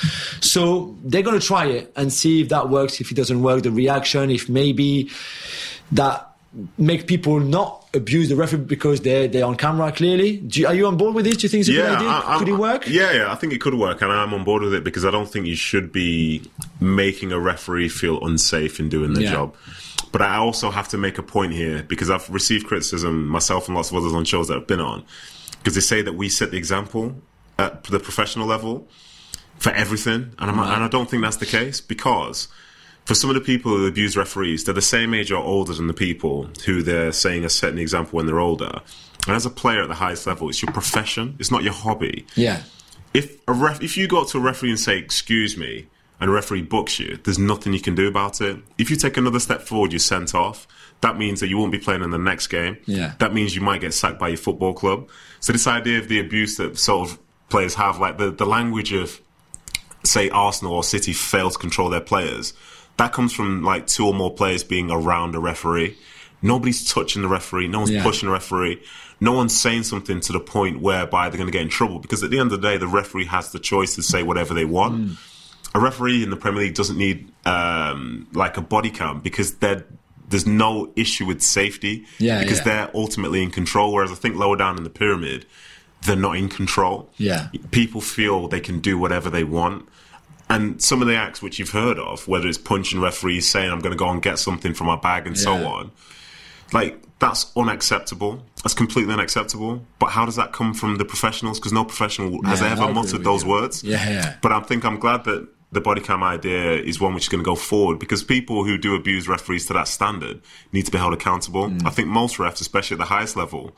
So they're going to try it and see if that works, if it doesn't work, the reaction, if maybe that make people not abuse the referee because they're, they're on camera clearly. Do you, are you on board with this? Do you think it's a yeah, good idea? I, could it work? Yeah, yeah, I think it could work, and I'm on board with it because I don't think you should be making a referee feel unsafe in doing their yeah. job. But I also have to make a point here because I've received criticism myself and lots of others on shows that I've been on because they say that we set the example at the professional level for everything, and, I'm, right. and I don't think that's the case because for some of the people who abuse referees, they're the same age or older than the people who they're saying are setting the example when they're older. And as a player at the highest level, it's your profession, it's not your hobby. Yeah. If a ref, if you go to a referee and say, excuse me, and a referee books you, there's nothing you can do about it. If you take another step forward, you're sent off. That means that you won't be playing in the next game. Yeah. That means you might get sacked by your football club. So this idea of the abuse that sort of players have, like the, the language of, say, Arsenal or City fail to control their players, that comes from like two or more players being around a referee. Nobody's touching the referee. No one's yeah. pushing the referee. No one's saying something to the point whereby they're going to get in trouble because at the end of the day, the referee has the choice to say whatever they want. Mm. A referee in the Premier League doesn't need um, like a body cam because there's no issue with safety yeah, because yeah. they're ultimately in control. Whereas I think lower down in the pyramid, they're not in control. Yeah. People feel they can do whatever they want. And some of the acts which you've heard of, whether it's punching referees, saying I'm going to go and get something from my bag and yeah. so on, like that's unacceptable. That's completely unacceptable. But how does that come from the professionals? Because no professional has yeah, ever muttered those you. words. Yeah, yeah. But I think I'm glad that the body cam idea is one which is going to go forward because people who do abuse referees to that standard need to be held accountable. Mm. I think most refs, especially at the highest level,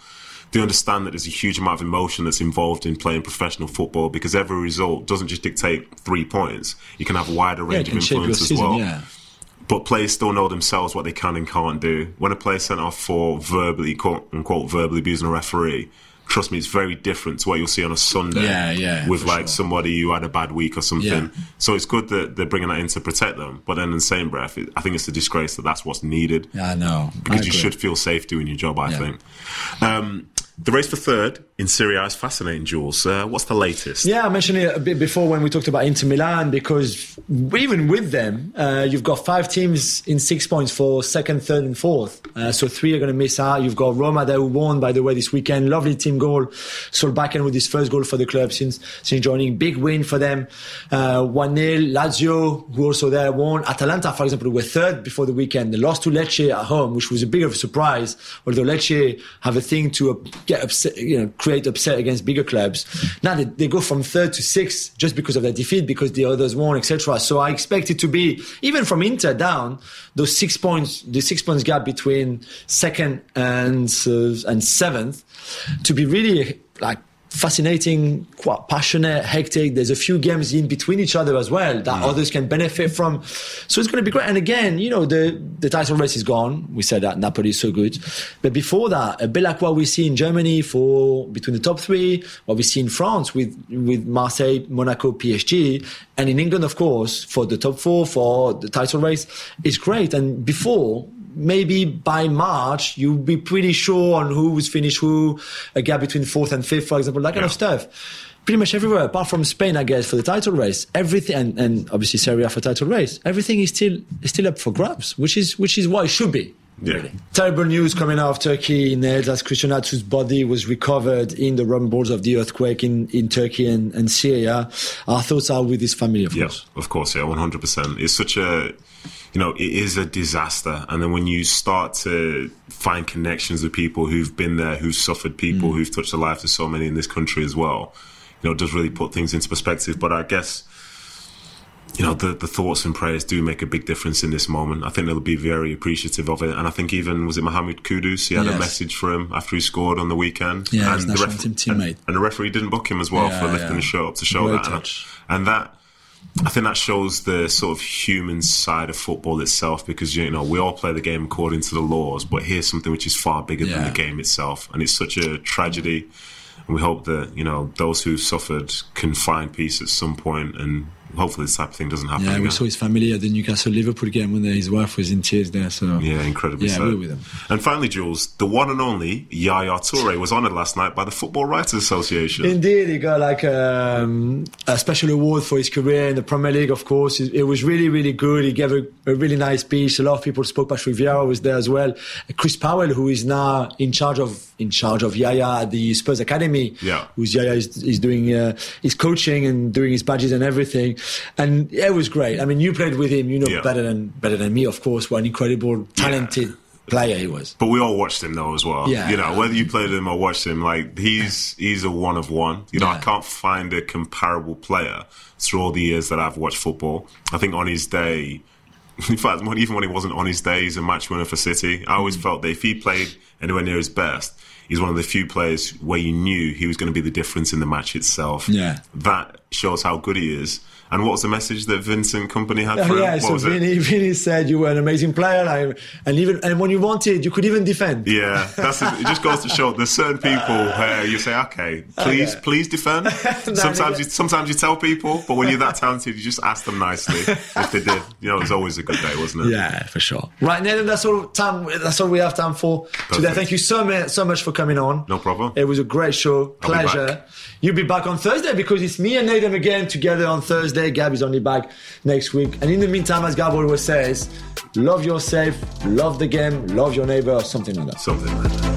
they understand that there's a huge amount of emotion that's involved in playing professional football, because every result doesn't just dictate three points. You can have a wider range yeah, of influence as season, well. Yeah. But players still know themselves what they can and can't do. When a player sent off for verbally, quote unquote, verbally abusing a referee, trust me, it's very different to what you'll see on a Sunday yeah, yeah, with like sure. somebody who had a bad week or something. Yeah. So it's good that they're bringing that in to protect them. But then in the same breath, it, I think it's a disgrace that that's what's needed. Yeah, I know. Because I you should feel safe doing your job, I yeah. think. Um, the race for third in Serie A is fascinating, Jules. Uh, what's the latest? Yeah, I mentioned it a bit before when we talked about Inter Milan, because even with them, uh, you've got five teams in six points for second, third and fourth. Uh, so three are going to miss out. You've got Roma that won, by the way, this weekend. Lovely team goal. Solbakken with his first goal for the club since, since joining. Big win for them. Uh, one nil. Lazio, who also there, won. Atalanta, for example, were third before the weekend. They lost to Lecce at home, which was a bit of a surprise, although Lecce have a thing to uh, get upset, you know, create upset against bigger clubs. Now they, they go from third to sixth just because of their defeat, because the others won, et cetera. So I expect it to be, even from Inter down, those six points, the six points gap between second and uh, and seventh, to be really like fascinating, quite passionate, hectic. There's a few games in between each other as well that mm. others can benefit from. So it's going to be great. And again, you know, the, the title race is gone. We said that Napoli is so good. But before that, a bit like what we see in Germany for between the top three, what we see in France with, with Marseille, Monaco, P S G, and in England, of course, for the top four, for the title race, is great. And before, maybe by March, you'll be pretty sure on who's finished who, a gap between fourth and fifth, for example, that kind yeah. of stuff. Pretty much everywhere, apart from Spain, I guess, for the title race. Everything, and, and obviously Serie A for title race, everything is still is still up for grabs, which is which is what it should be. Yeah. Really. Terrible news coming out of Turkey in Nails, as Christian Atsu's body was recovered in the rumbles of the earthquake in, in Turkey and, and Syria. Our thoughts are with his family, of yeah, course. Of course, yeah, one hundred percent. It's such a... You know, it is a disaster. And then when you start to find connections with people who've been there, who've suffered, people mm. who've touched the lives of so many in this country as well, you know, it does really put things into perspective. But I guess, you know, the, the thoughts and prayers do make a big difference in this moment. I think they'll be very appreciative of it. And I think even, was it Mohamed Kudus? He had yes. a message for him after he scored on the weekend. Yeah, and his the national ref- team teammate. And, and the referee didn't book him as well yeah, for lifting yeah. the shirt up to show Great that. touch. And, and that... I think that shows the sort of human side of football itself, because, you know, we all play the game according to the laws, but here's something which is far bigger yeah. than the game itself. And it's such a tragedy. And we hope that, you know, those who suffered can find peace at some point, and hopefully this type of thing doesn't happen Yeah, again. we saw his family at the Newcastle-Liverpool game when his wife was in tears there. So yeah, incredibly yeah, sad. we're with him. And finally, Jules, the one and only Yaya Toure was honoured last night by the Football Writers Association. Indeed, he got like um, a special award for his career in the Premier League, of course. It, it was really, really good. He gave a, a really nice speech. A lot of people spoke. Patrick Vieira was there as well. Chris Powell, who is now in charge of in charge of Yaya at the Spurs Academy, yeah. who's Yaya is, is doing uh, his coaching and doing his badges and everything. And yeah, it was great. I mean, you played with him, you know yeah. better than better than me, of course. What an incredible, talented yeah. player he was. But we all watched him though as well. Yeah. You know, whether you played him or watched him, like he's he's a one of one. You know, yeah. I can't find a comparable player through all the years that I've watched football. I think on his day, in fact, even when he wasn't on his day, he's a match winner for City. I always mm. felt that if he played anywhere near his best, he's one of the few players where you knew he was going to be the difference in the match itself. Yeah. That shows how good he is. And what was the message that Vincent Kompany had for oh, yeah, him? so What Vinny, Vinny said you were an amazing player, like, and even and when you wanted, you could even defend. Yeah, that's it. It just goes to show there's certain people where you say, okay, please, okay. please defend. sometimes you sometimes you tell people, but when you're that talented, you just ask them nicely if they did. You know, it was always a good day, wasn't it? Yeah, for sure. Right, Nathan, that's all time. That's all we have time for Perfect. today. Thank you so much, so much for coming on. No problem. It was a great show. Pleasure. You'll be back on Thursday because it's me and Nathan again together on Thursday. Gab is only back next week. And in the meantime, as Gab always says, love yourself, love the game, love your neighbor, or something like that. Something like that.